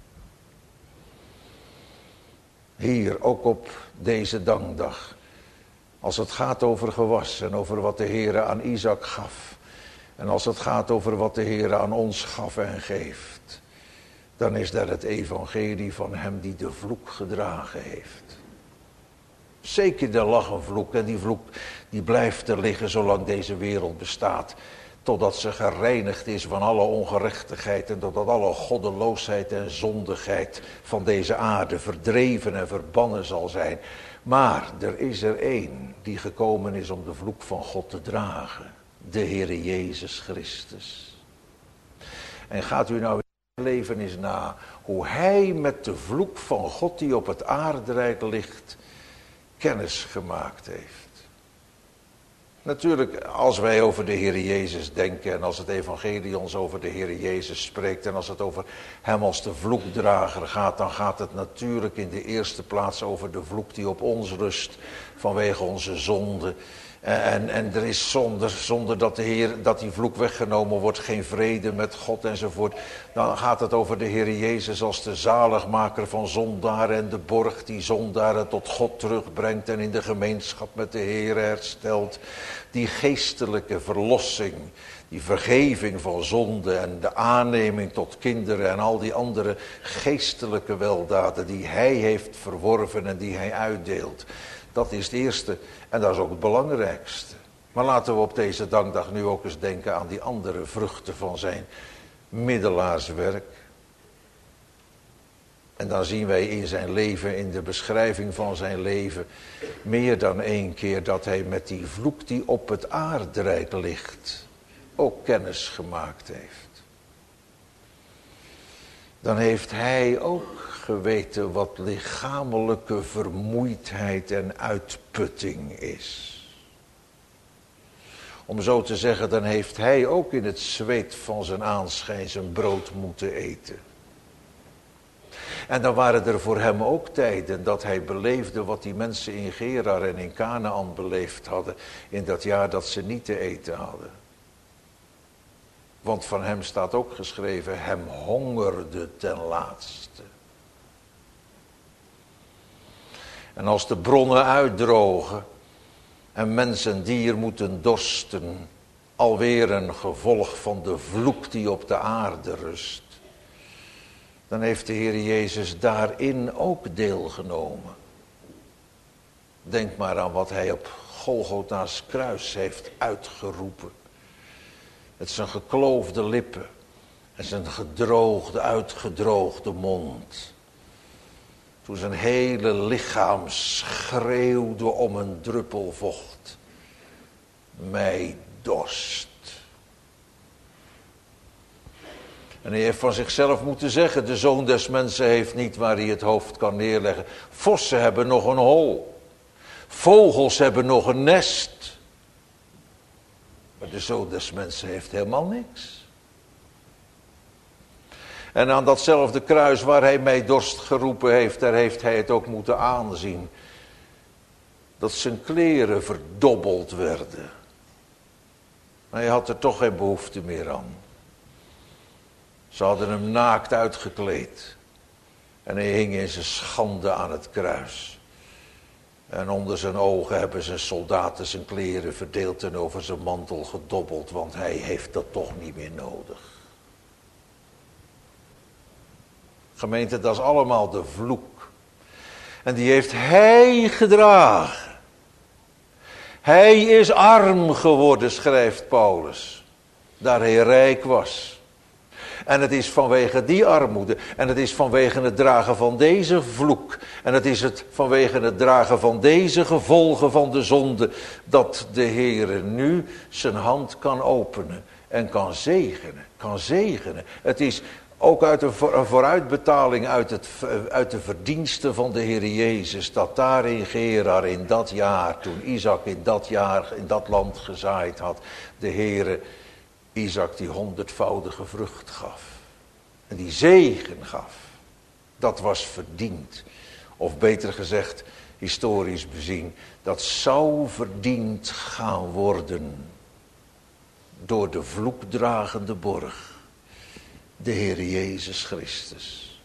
Hier, ook op deze dankdag. Als het gaat over gewas en over wat de Heere aan Isaac gaf. En als het gaat over wat de Heere aan ons gaf en geeft. Dan is dat het evangelie van hem die de vloek gedragen heeft. Zeker, er lag een vloek en die vloek die blijft er liggen zolang deze wereld bestaat. Totdat ze gereinigd is van alle ongerechtigheid en totdat alle goddeloosheid en zondigheid van deze aarde verdreven en verbannen zal zijn. Maar er is er één die gekomen is om de vloek van God te dragen. De Heere Jezus Christus. En gaat u nou leven eens na hoe hij met de vloek van God die op het aardrijk ligt kennis gemaakt heeft. Natuurlijk, als wij over de Heere Jezus denken en als het evangelie ons over de Heere Jezus spreekt en als het over hem als de vloekdrager gaat, dan gaat het natuurlijk in de eerste plaats over de vloek die op ons rust vanwege onze zonde. En, en er is zonder, zonder dat, de Heer, dat die vloek weggenomen wordt geen vrede met God enzovoort. Dan gaat het over de Heer Jezus als de zaligmaker van zondaren en de borg die zondaren tot God terugbrengt en in de gemeenschap met de Heer herstelt. Die geestelijke verlossing, die vergeving van zonde en de aanneming tot kinderen en al die andere geestelijke weldaden die hij heeft verworven en die hij uitdeelt. Dat is het eerste en dat is ook het belangrijkste. Maar laten we op deze dankdag nu ook eens denken aan die andere vruchten van zijn middelaarswerk. En dan zien wij in zijn leven, in de beschrijving van zijn leven, meer dan één keer dat hij met die vloek die op het aardrijk ligt, ook kennis gemaakt heeft. Dan heeft hij ook geweten wat lichamelijke vermoeidheid en uitputting is. Om zo te zeggen, dan heeft hij ook in het zweet van zijn aanschijn zijn brood moeten eten. En dan waren er voor hem ook tijden dat hij beleefde wat die mensen in Gerar en in Kanaan beleefd hadden in dat jaar dat ze niet te eten hadden. Want van hem staat ook geschreven, hem hongerde ten laatste. En als de bronnen uitdrogen en mens en dier moeten dorsten, alweer een gevolg van de vloek die op de aarde rust, dan heeft de Heer Jezus daarin ook deelgenomen. Denk maar aan wat hij op Golgotha's kruis heeft uitgeroepen. Met zijn gekloofde lippen en zijn gedroogde, uitgedroogde mond. Toen zijn hele lichaam schreeuwde om een druppel vocht. Mij dorst. En hij heeft van zichzelf moeten zeggen, de Zoon des Mensen heeft niet waar hij het hoofd kan neerleggen. Vossen hebben nog een hol. Vogels hebben nog een nest. de Zoon des Mensen heeft helemaal niks. En aan datzelfde kruis waar hij mij dorst geroepen heeft, daar heeft hij het ook moeten aanzien. Dat zijn kleren verdobbeld werden. Maar hij had er toch geen behoefte meer aan. Ze hadden hem naakt uitgekleed. En hij hing in zijn schande aan het kruis. En onder zijn ogen hebben zijn soldaten zijn kleren verdeeld en over zijn mantel gedobbeld, want hij heeft dat toch niet meer nodig. Gemeente, dat is allemaal de vloek. En die heeft hij gedragen. Hij is arm geworden, schrijft Paulus, daar hij rijk was. En het is vanwege die armoede, en het is vanwege het dragen van deze vloek, en het is het vanwege het dragen van deze gevolgen van de zonde, dat de Heere nu zijn hand kan openen en kan zegenen, kan zegenen. Het is ook uit een vooruitbetaling uit, het, uit de verdiensten van de Heer Jezus, dat daar in Gerar in dat jaar, toen Isaac in dat jaar in dat land gezaaid had, de Heere Isaac die honderdvoudige vrucht gaf. En die zegen gaf. Dat was verdiend. Of beter gezegd, historisch bezien, dat zou verdiend gaan worden door de vloekdragende borg, de Heer Jezus Christus.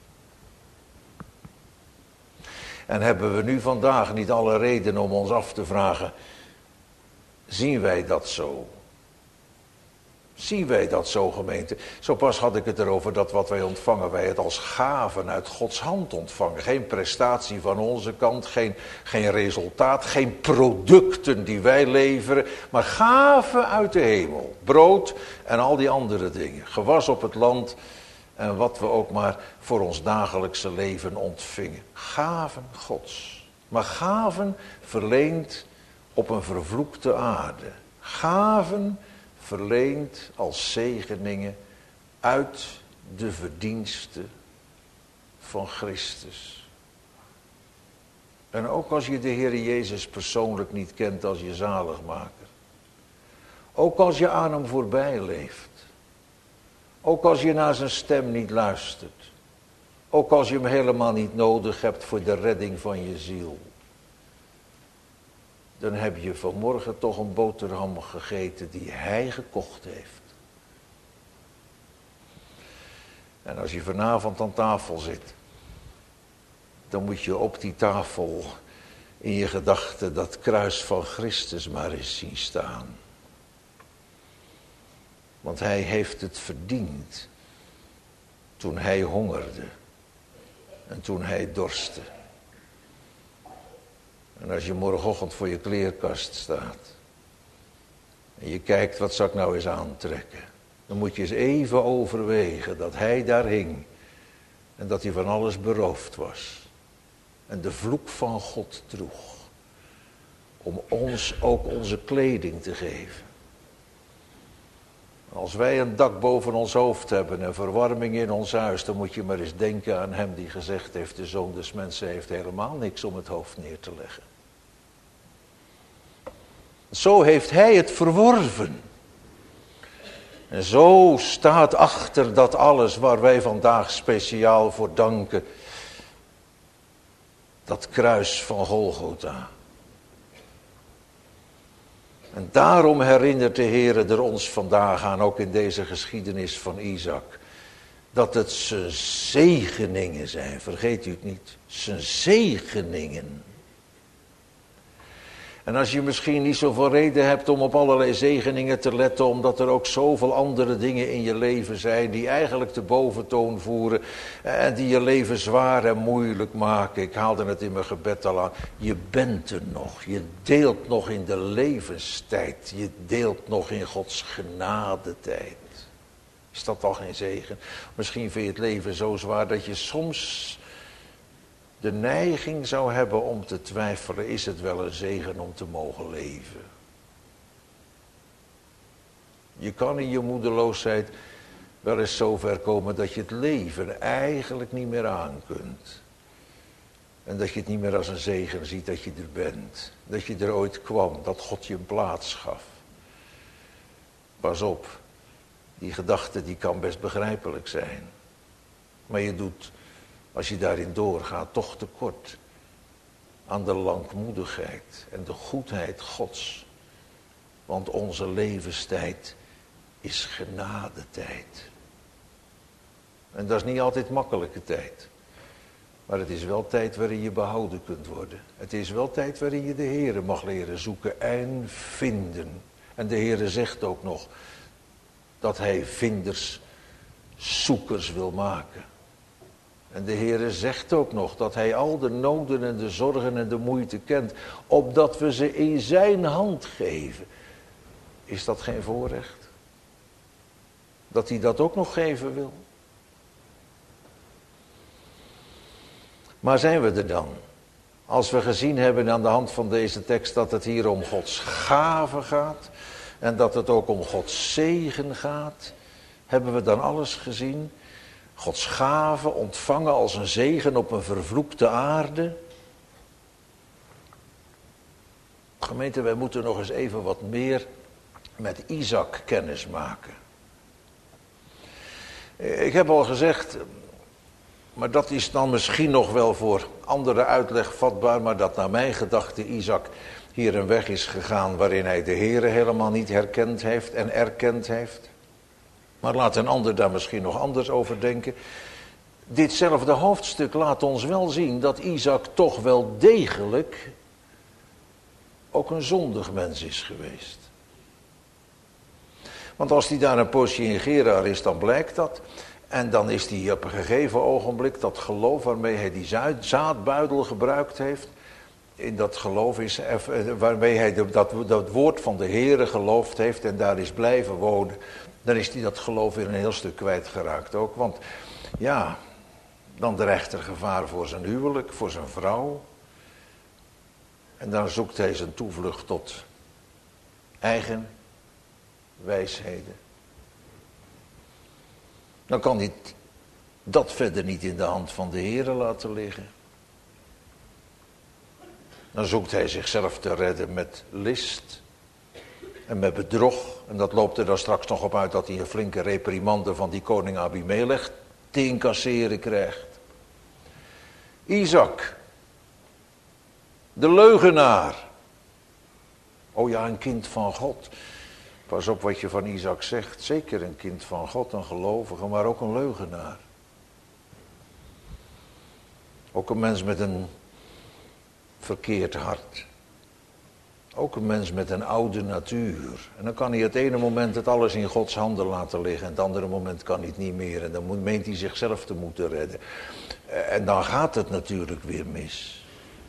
En hebben we nu vandaag niet alle reden om ons af te vragen, zien wij dat zo? Zien wij dat zo, gemeente? Zo pas had ik het erover dat wat wij ontvangen, wij het als gaven uit Gods hand ontvangen. Geen prestatie van onze kant, geen, geen resultaat, geen producten die wij leveren, maar gaven uit de hemel. Brood en al die andere dingen. Gewas op het land en wat we ook maar voor ons dagelijkse leven ontvingen. Gaven Gods. Maar gaven verleend op een vervloekte aarde. Gaven verleend als zegeningen uit de verdiensten van Christus. En ook als je de Heer Jezus persoonlijk niet kent als je zaligmaker. Ook als je aan hem voorbij leeft. Ook als je naar zijn stem niet luistert. Ook als je hem helemaal niet nodig hebt voor de redding van je ziel. Dan heb je vanmorgen toch een boterham gegeten die hij gekocht heeft. En als je vanavond aan tafel zit, dan moet je op die tafel in je gedachten dat kruis van Christus maar eens zien staan. Want hij heeft het verdiend toen hij hongerde en toen hij dorstte. En als je morgenochtend voor je kleerkast staat en je kijkt, wat zal ik nou eens aantrekken? Dan moet je eens even overwegen dat hij daar hing en dat hij van alles beroofd was. En de vloek van God droeg om ons ook onze kleding te geven. Als wij een dak boven ons hoofd hebben en verwarming in ons huis, dan moet je maar eens denken aan hem die gezegd heeft, de Zoon des Mensen heeft helemaal niks om het hoofd neer te leggen. Zo heeft hij het verworven. En zo staat achter dat alles waar wij vandaag speciaal voor danken, dat kruis van Golgotha. En daarom herinnert de Heer er ons vandaag aan, ook in deze geschiedenis van Isaac, dat het zijn zegeningen zijn, vergeet u het niet, zijn zegeningen. En als je misschien niet zoveel reden hebt om op allerlei zegeningen te letten, omdat er ook zoveel andere dingen in je leven zijn die eigenlijk de boventoon voeren en die je leven zwaar en moeilijk maken. Ik haalde het in mijn gebed al aan. Je bent er nog, je deelt nog in de levenstijd, je deelt nog in Gods genadetijd. Is dat al geen zegen? Misschien vind je het leven zo zwaar dat je soms de neiging zou hebben om te twijfelen, is het wel een zegen om te mogen leven? Je kan in je moedeloosheid wel eens zo ver komen dat je het leven eigenlijk niet meer aan kunt. En dat je het niet meer als een zegen ziet dat je er bent. Dat je er ooit kwam, dat God je een plaats gaf. Pas op, die gedachte die kan best begrijpelijk zijn. Maar je doet, als je daarin doorgaat, toch tekort aan de langmoedigheid en de goedheid Gods. Want onze levenstijd is genadetijd. En dat is niet altijd makkelijke tijd. Maar het is wel tijd waarin je behouden kunt worden. Het is wel tijd waarin je de Heere mag leren zoeken en vinden. En de Heere zegt ook nog dat hij vinders, zoekers wil maken. En de Heere zegt ook nog dat hij al de noden en de zorgen en de moeite kent, opdat we ze in zijn hand geven. Is dat geen voorrecht? Dat hij dat ook nog geven wil? Maar zijn we er dan? Als we gezien hebben aan de hand van deze tekst dat het hier om Gods gave gaat en dat het ook om Gods zegen gaat, hebben we dan alles gezien? Gods gave ontvangen als een zegen op een vervloekte aarde. Gemeente, wij moeten nog eens even wat meer met Isaac kennis maken. Ik heb al gezegd, maar dat is dan misschien nog wel voor andere uitleg vatbaar, maar dat naar mijn gedachte Isaac hier een weg is gegaan waarin hij de Heere helemaal niet herkend heeft en erkend heeft. Maar laat een ander daar misschien nog anders over denken. Ditzelfde hoofdstuk laat ons wel zien dat Isaac toch wel degelijk ook een zondig mens is geweest. Want als hij daar een poosje in Gerar is, dan blijkt dat. En dan is hij op een gegeven ogenblik dat geloof waarmee hij die zaadbuidel gebruikt heeft. In dat geloof is, waarmee hij dat, dat woord van de Heere geloofd heeft en daar is blijven wonen. Dan is hij dat geloof weer een heel stuk kwijtgeraakt ook. Want ja, dan dreigt er gevaar voor zijn huwelijk, voor zijn vrouw. En dan zoekt hij zijn toevlucht tot eigen wijsheden. Dan kan hij dat verder niet in de hand van de Heere laten liggen. Dan zoekt hij zichzelf te redden met list en met bedrog. En dat loopt er dan straks nog op uit dat hij een flinke reprimande van die koning Abimelech te incasseren krijgt. Isaac, de leugenaar. Oh ja, een kind van God. Pas op wat je van Isaac zegt. Zeker een kind van God, een gelovige, maar ook een leugenaar. Ook een mens met een verkeerd hart. Ook een mens met een oude natuur. En dan kan hij het ene moment het alles in Gods handen laten liggen. En het andere moment kan hij het niet meer. En dan meent hij zichzelf te moeten redden. En dan gaat het natuurlijk weer mis.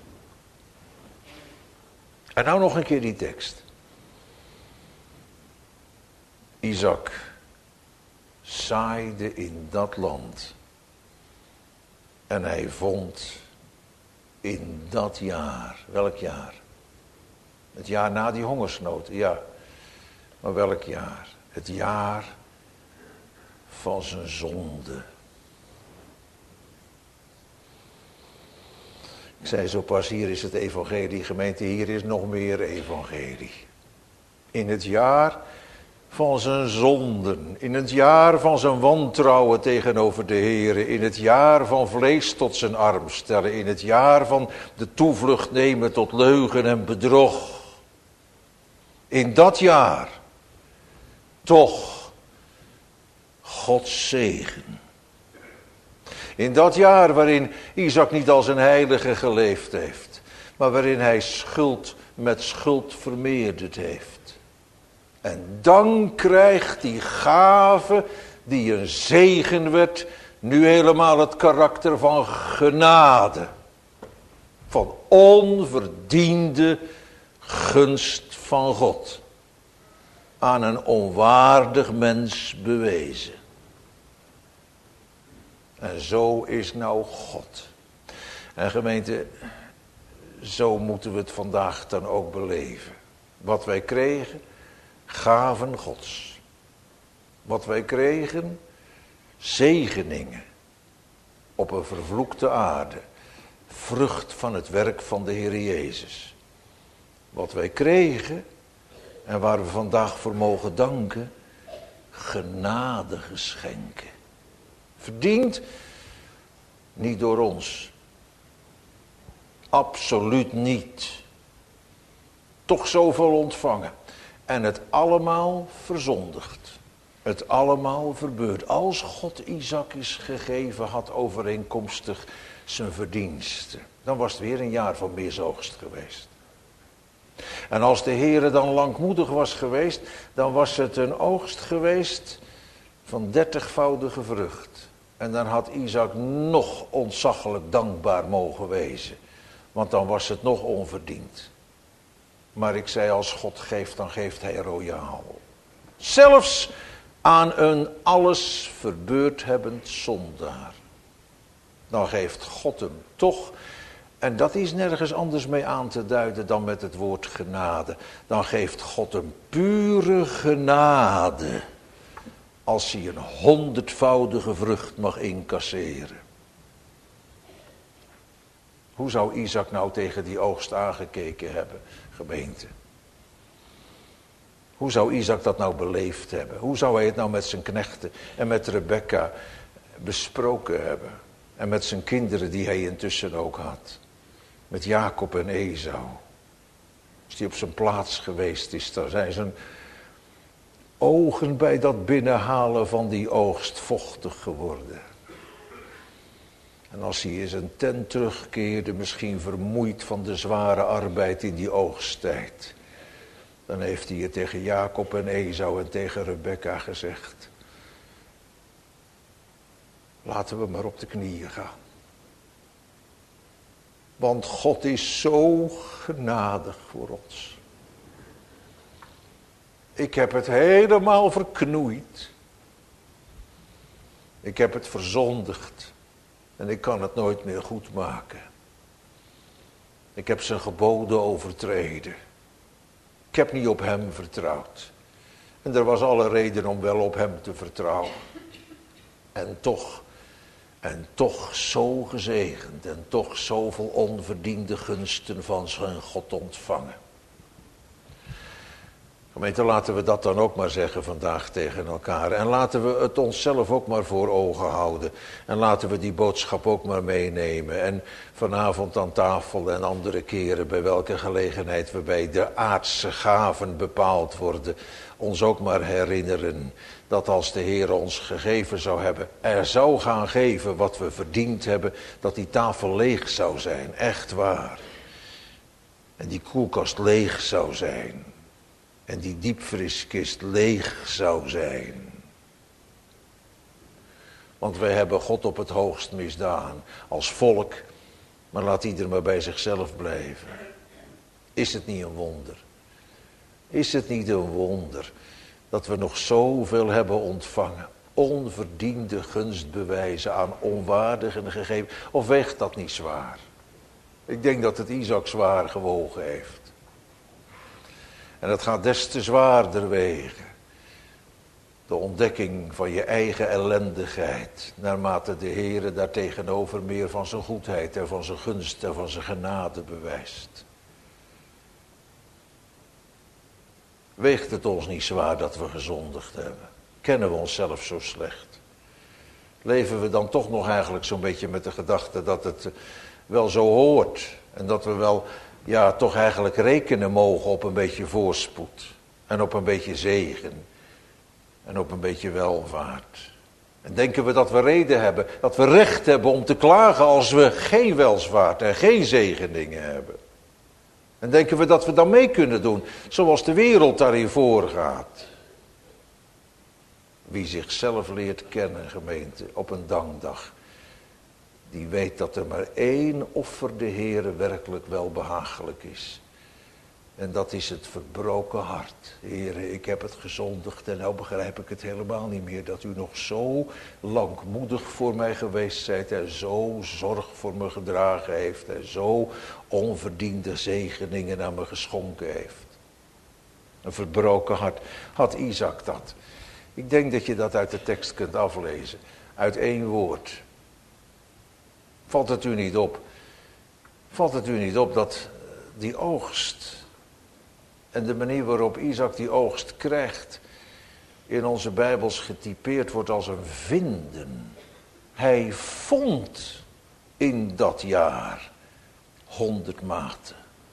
En nou nog een keer die tekst. Isaac zaaide in dat land. En hij vond in dat jaar. Welk jaar? Het jaar na die hongersnood, ja. Maar welk jaar? Het jaar van zijn zonde. Ik zei zo pas, hier is het evangelie, gemeente, hier is nog meer evangelie. In het jaar van zijn zonden, in het jaar van zijn wantrouwen tegenover de Heere, in het jaar van vlees tot zijn arm stellen, in het jaar van de toevlucht nemen tot leugen en bedrog. In dat jaar toch Gods zegen. In dat jaar waarin Isaac niet als een heilige geleefd heeft, maar waarin hij schuld met schuld vermeerderd heeft. En dan krijgt die gave, die een zegen werd, nu helemaal het karakter van genade. Van onverdiende gunst van God. Aan een onwaardig mens bewezen. En zo is nou God. En gemeente, zo moeten we het vandaag dan ook beleven. Wat wij kregen, gaven Gods. Wat wij kregen, zegeningen. Op een vervloekte aarde. Vrucht van het werk van de Heer Jezus. Wat wij kregen, en waar we vandaag voor mogen danken, genadegeschenken. Verdiend niet door ons. Absoluut niet. Toch zoveel ontvangen. En het allemaal verzondigd. Het allemaal verbeurd. Als God Isaacus gegeven had overeenkomstig zijn verdiensten, dan was het weer een jaar van misoogst geweest. En als de Heere dan langmoedig was geweest, dan was het een oogst geweest van dertigvoudige vrucht. En dan had Isaac nog ontzaglijk dankbaar mogen wezen. Want dan was het nog onverdiend. Maar ik zei, als God geeft, dan geeft hij royaal. Zelfs aan een alles verbeurd hebbend zondaar. Dan geeft God hem toch. En dat is nergens anders mee aan te duiden dan met het woord genade. Dan geeft God hem pure genade. Als hij een honderdvoudige vrucht mag incasseren. Hoe zou Isaac nou tegen die oogst aangekeken hebben, gemeente? Hoe zou Isaac dat nou beleefd hebben? Hoe zou hij het nou met zijn knechten en met Rebekka besproken hebben? En met zijn kinderen die hij intussen ook had. Met Jacob en Esau. Als hij op zijn plaats geweest is, dan zijn zijn ogen bij dat binnenhalen van die oogst vochtig geworden. En als hij in zijn tent terugkeerde, misschien vermoeid van de zware arbeid in die oogsttijd, dan heeft hij het tegen Jacob en Esau en tegen Rebekka gezegd. Laten we maar op de knieën gaan. Want God is zo genadig voor ons. Ik heb het helemaal verknoeid. Ik heb het verzondigd. En ik kan het nooit meer goed maken. Ik heb zijn geboden overtreden. Ik heb niet op hem vertrouwd. En er was alle reden om wel op hem te vertrouwen. En toch, en toch zo gezegend en toch zoveel onverdiende gunsten van zijn God ontvangen. Gemeente, laten we dat dan ook maar zeggen vandaag tegen elkaar. En laten we het onszelf ook maar voor ogen houden. En laten we die boodschap ook maar meenemen. En vanavond aan tafel en andere keren, bij welke gelegenheid we bij de aardse gaven bepaald worden, ons ook maar herinneren dat als de Heer ons gegeven zou hebben, er zou gaan geven wat we verdiend hebben, dat die tafel leeg zou zijn. Echt waar. En die koelkast leeg zou zijn. En die diepvrieskist leeg zou zijn. Want wij hebben God op het hoogst misdaan. Als volk. Maar laat ieder maar bij zichzelf blijven. Is het niet een wonder? Is het niet een wonder dat we nog zoveel hebben ontvangen? Onverdiende gunstbewijzen aan onwaardigen gegeven. Of weegt dat niet zwaar? Ik denk dat het Isaac zwaar gewogen heeft. En het gaat des te zwaarder wegen. De ontdekking van je eigen ellendigheid. Naarmate de Heere daartegenover meer van zijn goedheid en van zijn gunst en van zijn genade bewijst. Weegt het ons niet zwaar dat we gezondigd hebben? Kennen we onszelf zo slecht? Leven we dan toch nog eigenlijk zo'n beetje met de gedachte dat het wel zo hoort. En dat we wel, ja, toch eigenlijk rekenen mogen op een beetje voorspoed. En op een beetje zegen. En op een beetje welvaart. En denken we dat we reden hebben, dat we recht hebben om te klagen als we geen welvaart en geen zegeningen hebben. En denken we dat we dan mee kunnen doen, zoals de wereld daarin voorgaat. Wie zichzelf leert kennen, gemeente, op een dankdag, die weet dat er maar één offer de Heere werkelijk wel behagelijk is. En dat is het verbroken hart. Heere, ik heb het gezondigd en nou begrijp ik het helemaal niet meer. Dat u nog zo langmoedig voor mij geweest zijt en zo zorg voor me gedragen heeft. En zo onverdiende zegeningen aan me geschonken heeft. Een verbroken hart. Had Isaac dat? Ik denk dat je dat uit de tekst kunt aflezen. Uit één woord. Valt het u niet op? Valt het u niet op dat die oogst en de manier waarop Isaac die oogst krijgt, in onze Bijbels getypeerd wordt als een vinden. Hij vond in dat jaar honderd maagden.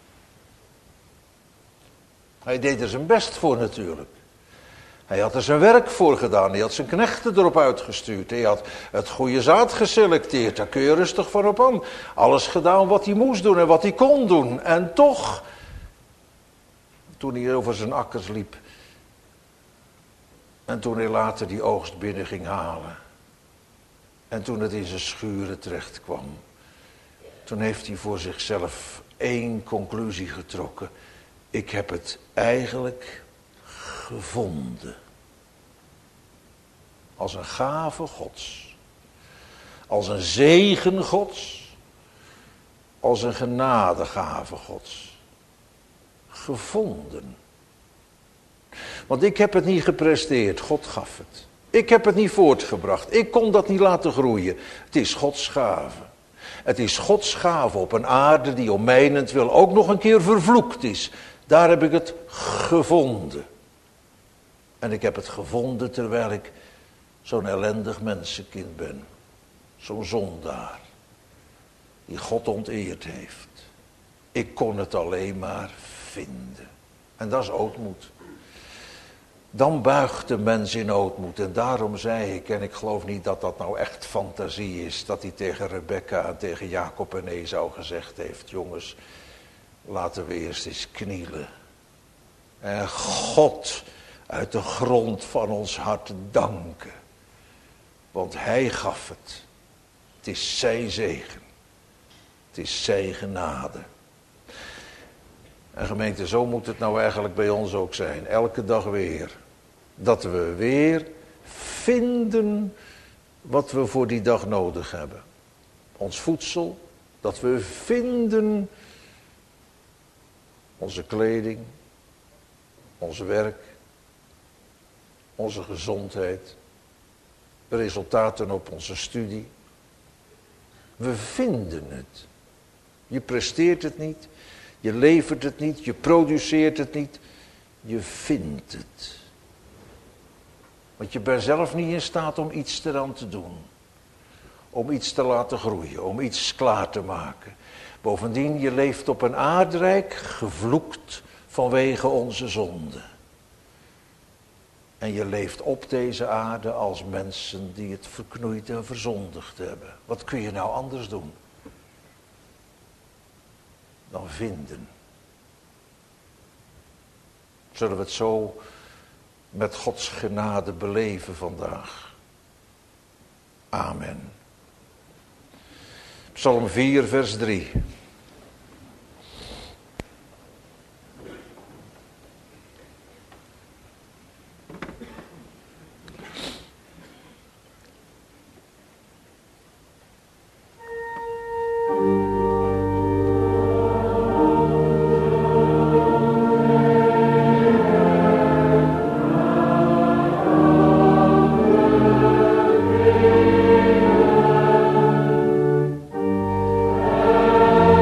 Hij deed er zijn best voor natuurlijk. Hij had er zijn werk voor gedaan. Hij had zijn knechten erop uitgestuurd. Hij had het goede zaad geselecteerd. Daar kun je rustig van op aan. Alles gedaan wat hij moest doen en wat hij kon doen. En toch, toen hij over zijn akkers liep. En toen hij later die oogst binnen ging halen. En toen het in zijn schuren terecht kwam. Toen heeft hij voor zichzelf één conclusie getrokken. Ik heb het eigenlijk gevonden. Als een gave Gods. Als een zegen Gods. Als een genadegave Gods. Gevonden. Want ik heb het niet gepresteerd, God gaf het. Ik heb het niet voortgebracht, ik kon dat niet laten groeien. Het is Gods gave. Het is Gods gave op een aarde die om mijnentwil ook nog een keer vervloekt is. Daar heb ik het gevonden. En ik heb het gevonden terwijl ik zo'n ellendig mensenkind ben. Zo'n zondaar. Die God onteerd heeft. Ik kon het alleen maar vinden. En dat is ootmoed. Dan buigt de mens in ootmoed. En daarom zei ik, en ik geloof niet dat dat nou echt fantasie is, dat hij tegen Rebekka en tegen Jacob en Esau gezegd heeft, jongens, laten we eerst eens knielen. En God uit de grond van ons hart danken. Want hij gaf het. Het is zijn zegen. Het is zijn genade. En gemeente, zo moet het nou eigenlijk bij ons ook zijn. Elke dag weer. Dat we weer vinden wat we voor die dag nodig hebben. Ons voedsel. Dat we vinden onze kleding. Ons werk. Onze gezondheid. De resultaten op onze studie. We vinden het. Je presteert het niet. Je levert het niet. Je produceert het niet. Je vindt het. Want je bent zelf niet in staat om iets eraan te doen. Om iets te laten groeien. Om iets klaar te maken. Bovendien, je leeft op een aardrijk gevloekt vanwege onze zonde. En je leeft op deze aarde als mensen die het verknoeid en verzondigd hebben. Wat kun je nou anders doen? Dan vinden. Zullen we het zo met Gods genade beleven vandaag? Amen. Psalm vier, vers drie. Amen.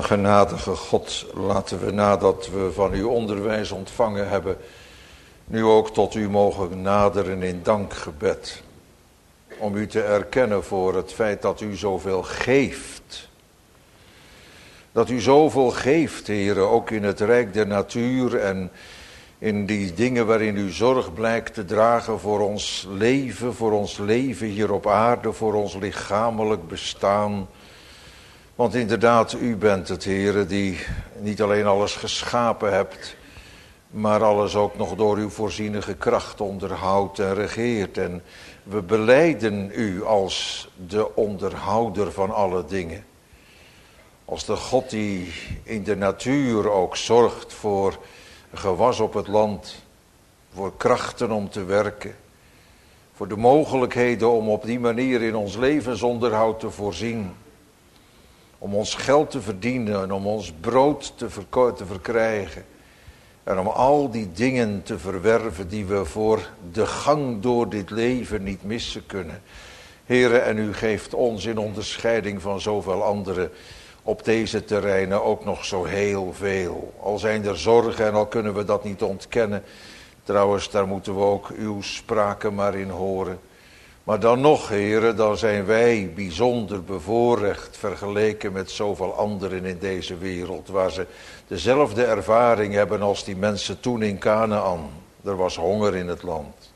Genadige God, laten we nadat we van uw onderwijs ontvangen hebben, nu ook tot u mogen naderen in dankgebed. Om u te erkennen voor het feit dat u zoveel geeft. Dat u zoveel geeft, Heere, ook in het rijk der natuur en in die dingen waarin u zorg blijkt te dragen voor ons leven, voor ons leven hier op aarde, voor ons lichamelijk bestaan. Want inderdaad, u bent het, Heere, die niet alleen alles geschapen hebt, maar alles ook nog door uw voorzienige kracht onderhoudt en regeert. En we belijden u als de onderhouder van alle dingen. Als de God die in de natuur ook zorgt voor gewas op het land, voor krachten om te werken, voor de mogelijkheden om op die manier in ons levensonderhoud te voorzien, om ons geld te verdienen en om ons brood te, verko- te verkrijgen en om al die dingen te verwerven die we voor de gang door dit leven niet missen kunnen. Heere, en u geeft ons in onderscheiding van zoveel anderen op deze terreinen ook nog zo heel veel. Al zijn er zorgen en al kunnen we dat niet ontkennen. Trouwens, daar moeten we ook uw sprake maar in horen. Maar dan nog, heren, dan zijn wij bijzonder bevoorrecht vergeleken met zoveel anderen in deze wereld, waar ze dezelfde ervaring hebben als die mensen toen in Kanaan. Er was honger in het land.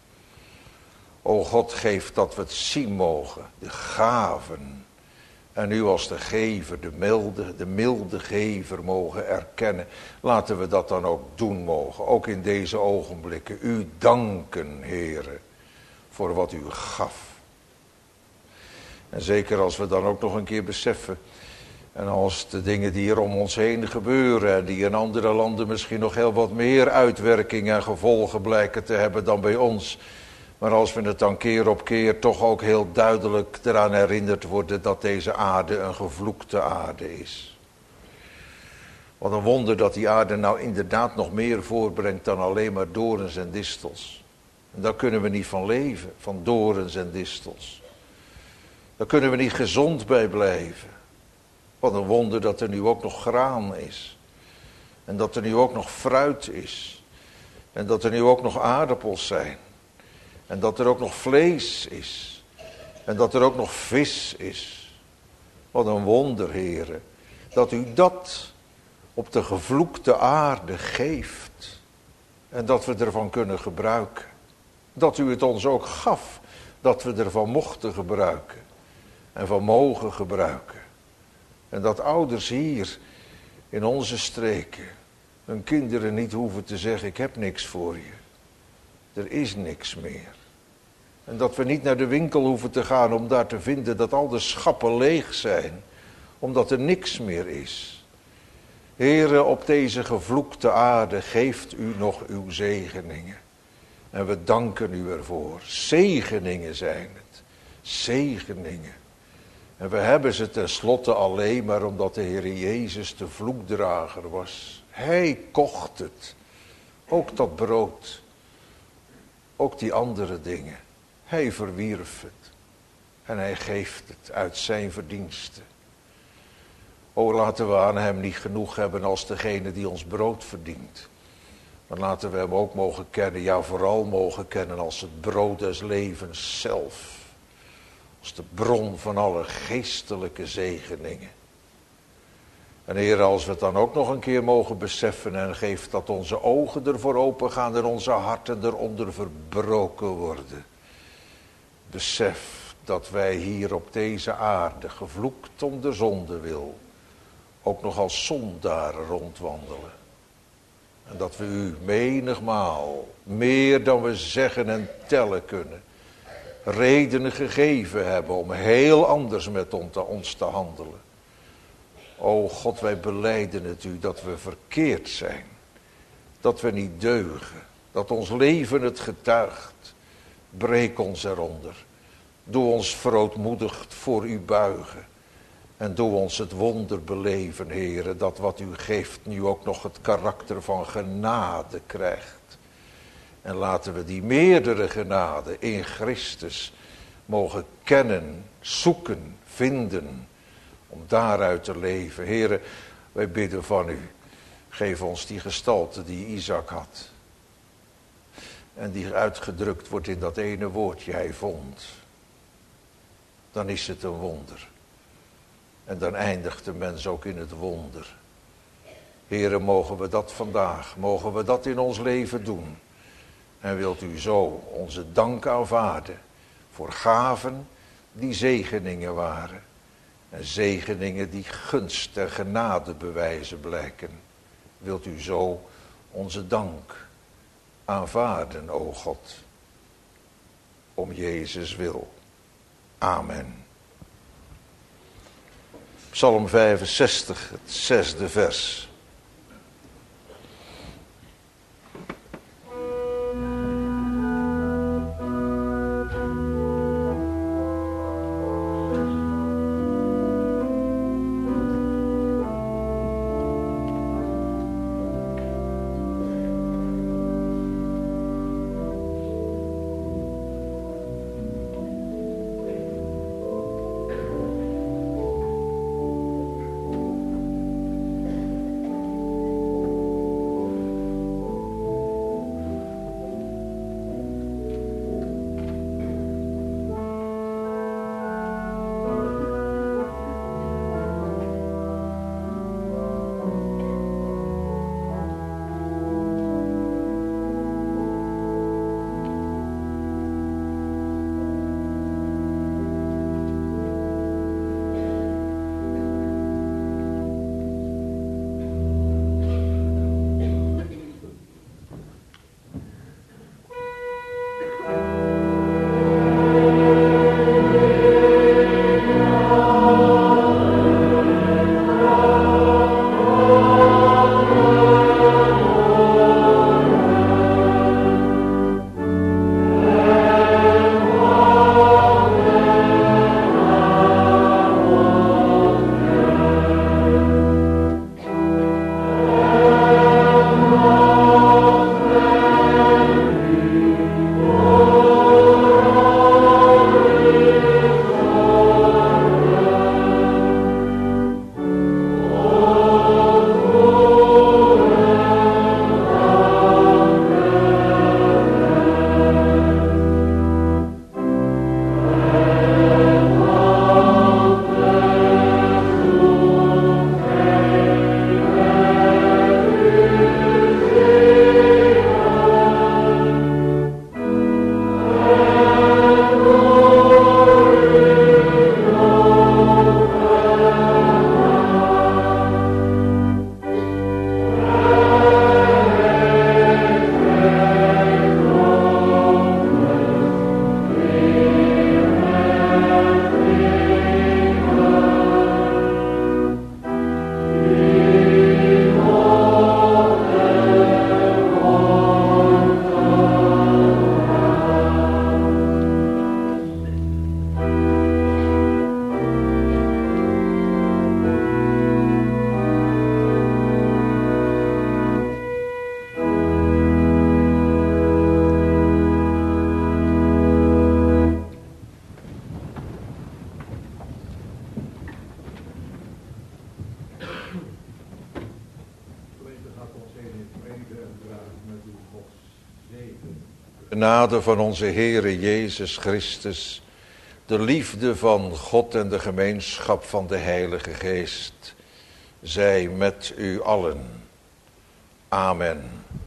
O God, geef dat we het zien mogen, de gaven. En u als de gever, de milde, de milde gever mogen erkennen. Laten we dat dan ook doen mogen, ook in deze ogenblikken. U danken, Heere, voor wat u gaf. En zeker als we dan ook nog een keer beseffen, en als de dingen die er om ons heen gebeuren en die in andere landen misschien nog heel wat meer uitwerking en gevolgen blijken te hebben dan bij ons. Maar als we het dan keer op keer toch ook heel duidelijk eraan herinnerd worden dat deze aarde een gevloekte aarde is. Wat een wonder dat die aarde nou inderdaad nog meer voorbrengt dan alleen maar dorens en distels. En daar kunnen we niet van leven, van dorens en distels. Daar kunnen we niet gezond bij blijven. Wat een wonder dat er nu ook nog graan is. En dat er nu ook nog fruit is. En dat er nu ook nog aardappels zijn. En dat er ook nog vlees is. En dat er ook nog vis is. Wat een wonder, Heere. Dat u dat op de gevloekte aarde geeft. En dat we ervan kunnen gebruiken. Dat u het ons ook gaf. Dat we ervan mochten gebruiken. En van mogen gebruiken. En dat ouders hier in onze streken hun kinderen niet hoeven te zeggen, ik heb niks voor je. Er is niks meer. En dat we niet naar de winkel hoeven te gaan om daar te vinden dat al de schappen leeg zijn. Omdat er niks meer is. Heere, op deze gevloekte aarde geeft u nog uw zegeningen. En we danken u ervoor. Zegeningen zijn het. Zegeningen. En we hebben ze tenslotte alleen maar omdat de Heer Jezus de vloekdrager was. Hij kocht het. Ook dat brood. Ook die andere dingen. Hij verwierf het. En hij geeft het uit zijn verdiensten. O, laten we aan hem niet genoeg hebben als degene die ons brood verdient. Maar laten we hem ook mogen kennen, ja vooral mogen kennen als het brood des levens zelf. Als de bron van alle geestelijke zegeningen. En Heer, als we het dan ook nog een keer mogen beseffen en geeft dat onze ogen ervoor open gaan en onze harten eronder verbroken worden. Besef dat wij hier op deze aarde, gevloekt om de zonde wil, ook nog als zondaren rondwandelen. En dat we u menigmaal, meer dan we zeggen en tellen kunnen, redenen gegeven hebben om heel anders met ons te handelen. O God, wij belijden het u dat we verkeerd zijn. Dat we niet deugen. Dat ons leven het getuigt. Breek ons eronder. Doe ons verootmoedigd voor u buigen. En doe ons het wonder beleven, Heere, dat wat u geeft nu ook nog het karakter van genade krijgt. En laten we die meerdere genade in Christus mogen kennen, zoeken, vinden. Om daaruit te leven. Heere, wij bidden van u. Geef ons die gestalte die Isaac had. En die uitgedrukt wordt in dat ene woordje, hij vond. Dan is het een wonder. En dan eindigt de mens ook in het wonder. Heere, mogen we dat vandaag, mogen we dat in ons leven doen. En wilt u zo onze dank aanvaarden voor gaven die zegeningen waren. En zegeningen die gunst en genade bewijzen blijken. Wilt u zo onze dank aanvaarden, o God. Om Jezus wil. Amen. Psalm vijfenzestig, het zesde vers. genade van onze Heere Jezus Christus, de liefde van God en de gemeenschap van de Heilige Geest, zij met u allen. Amen.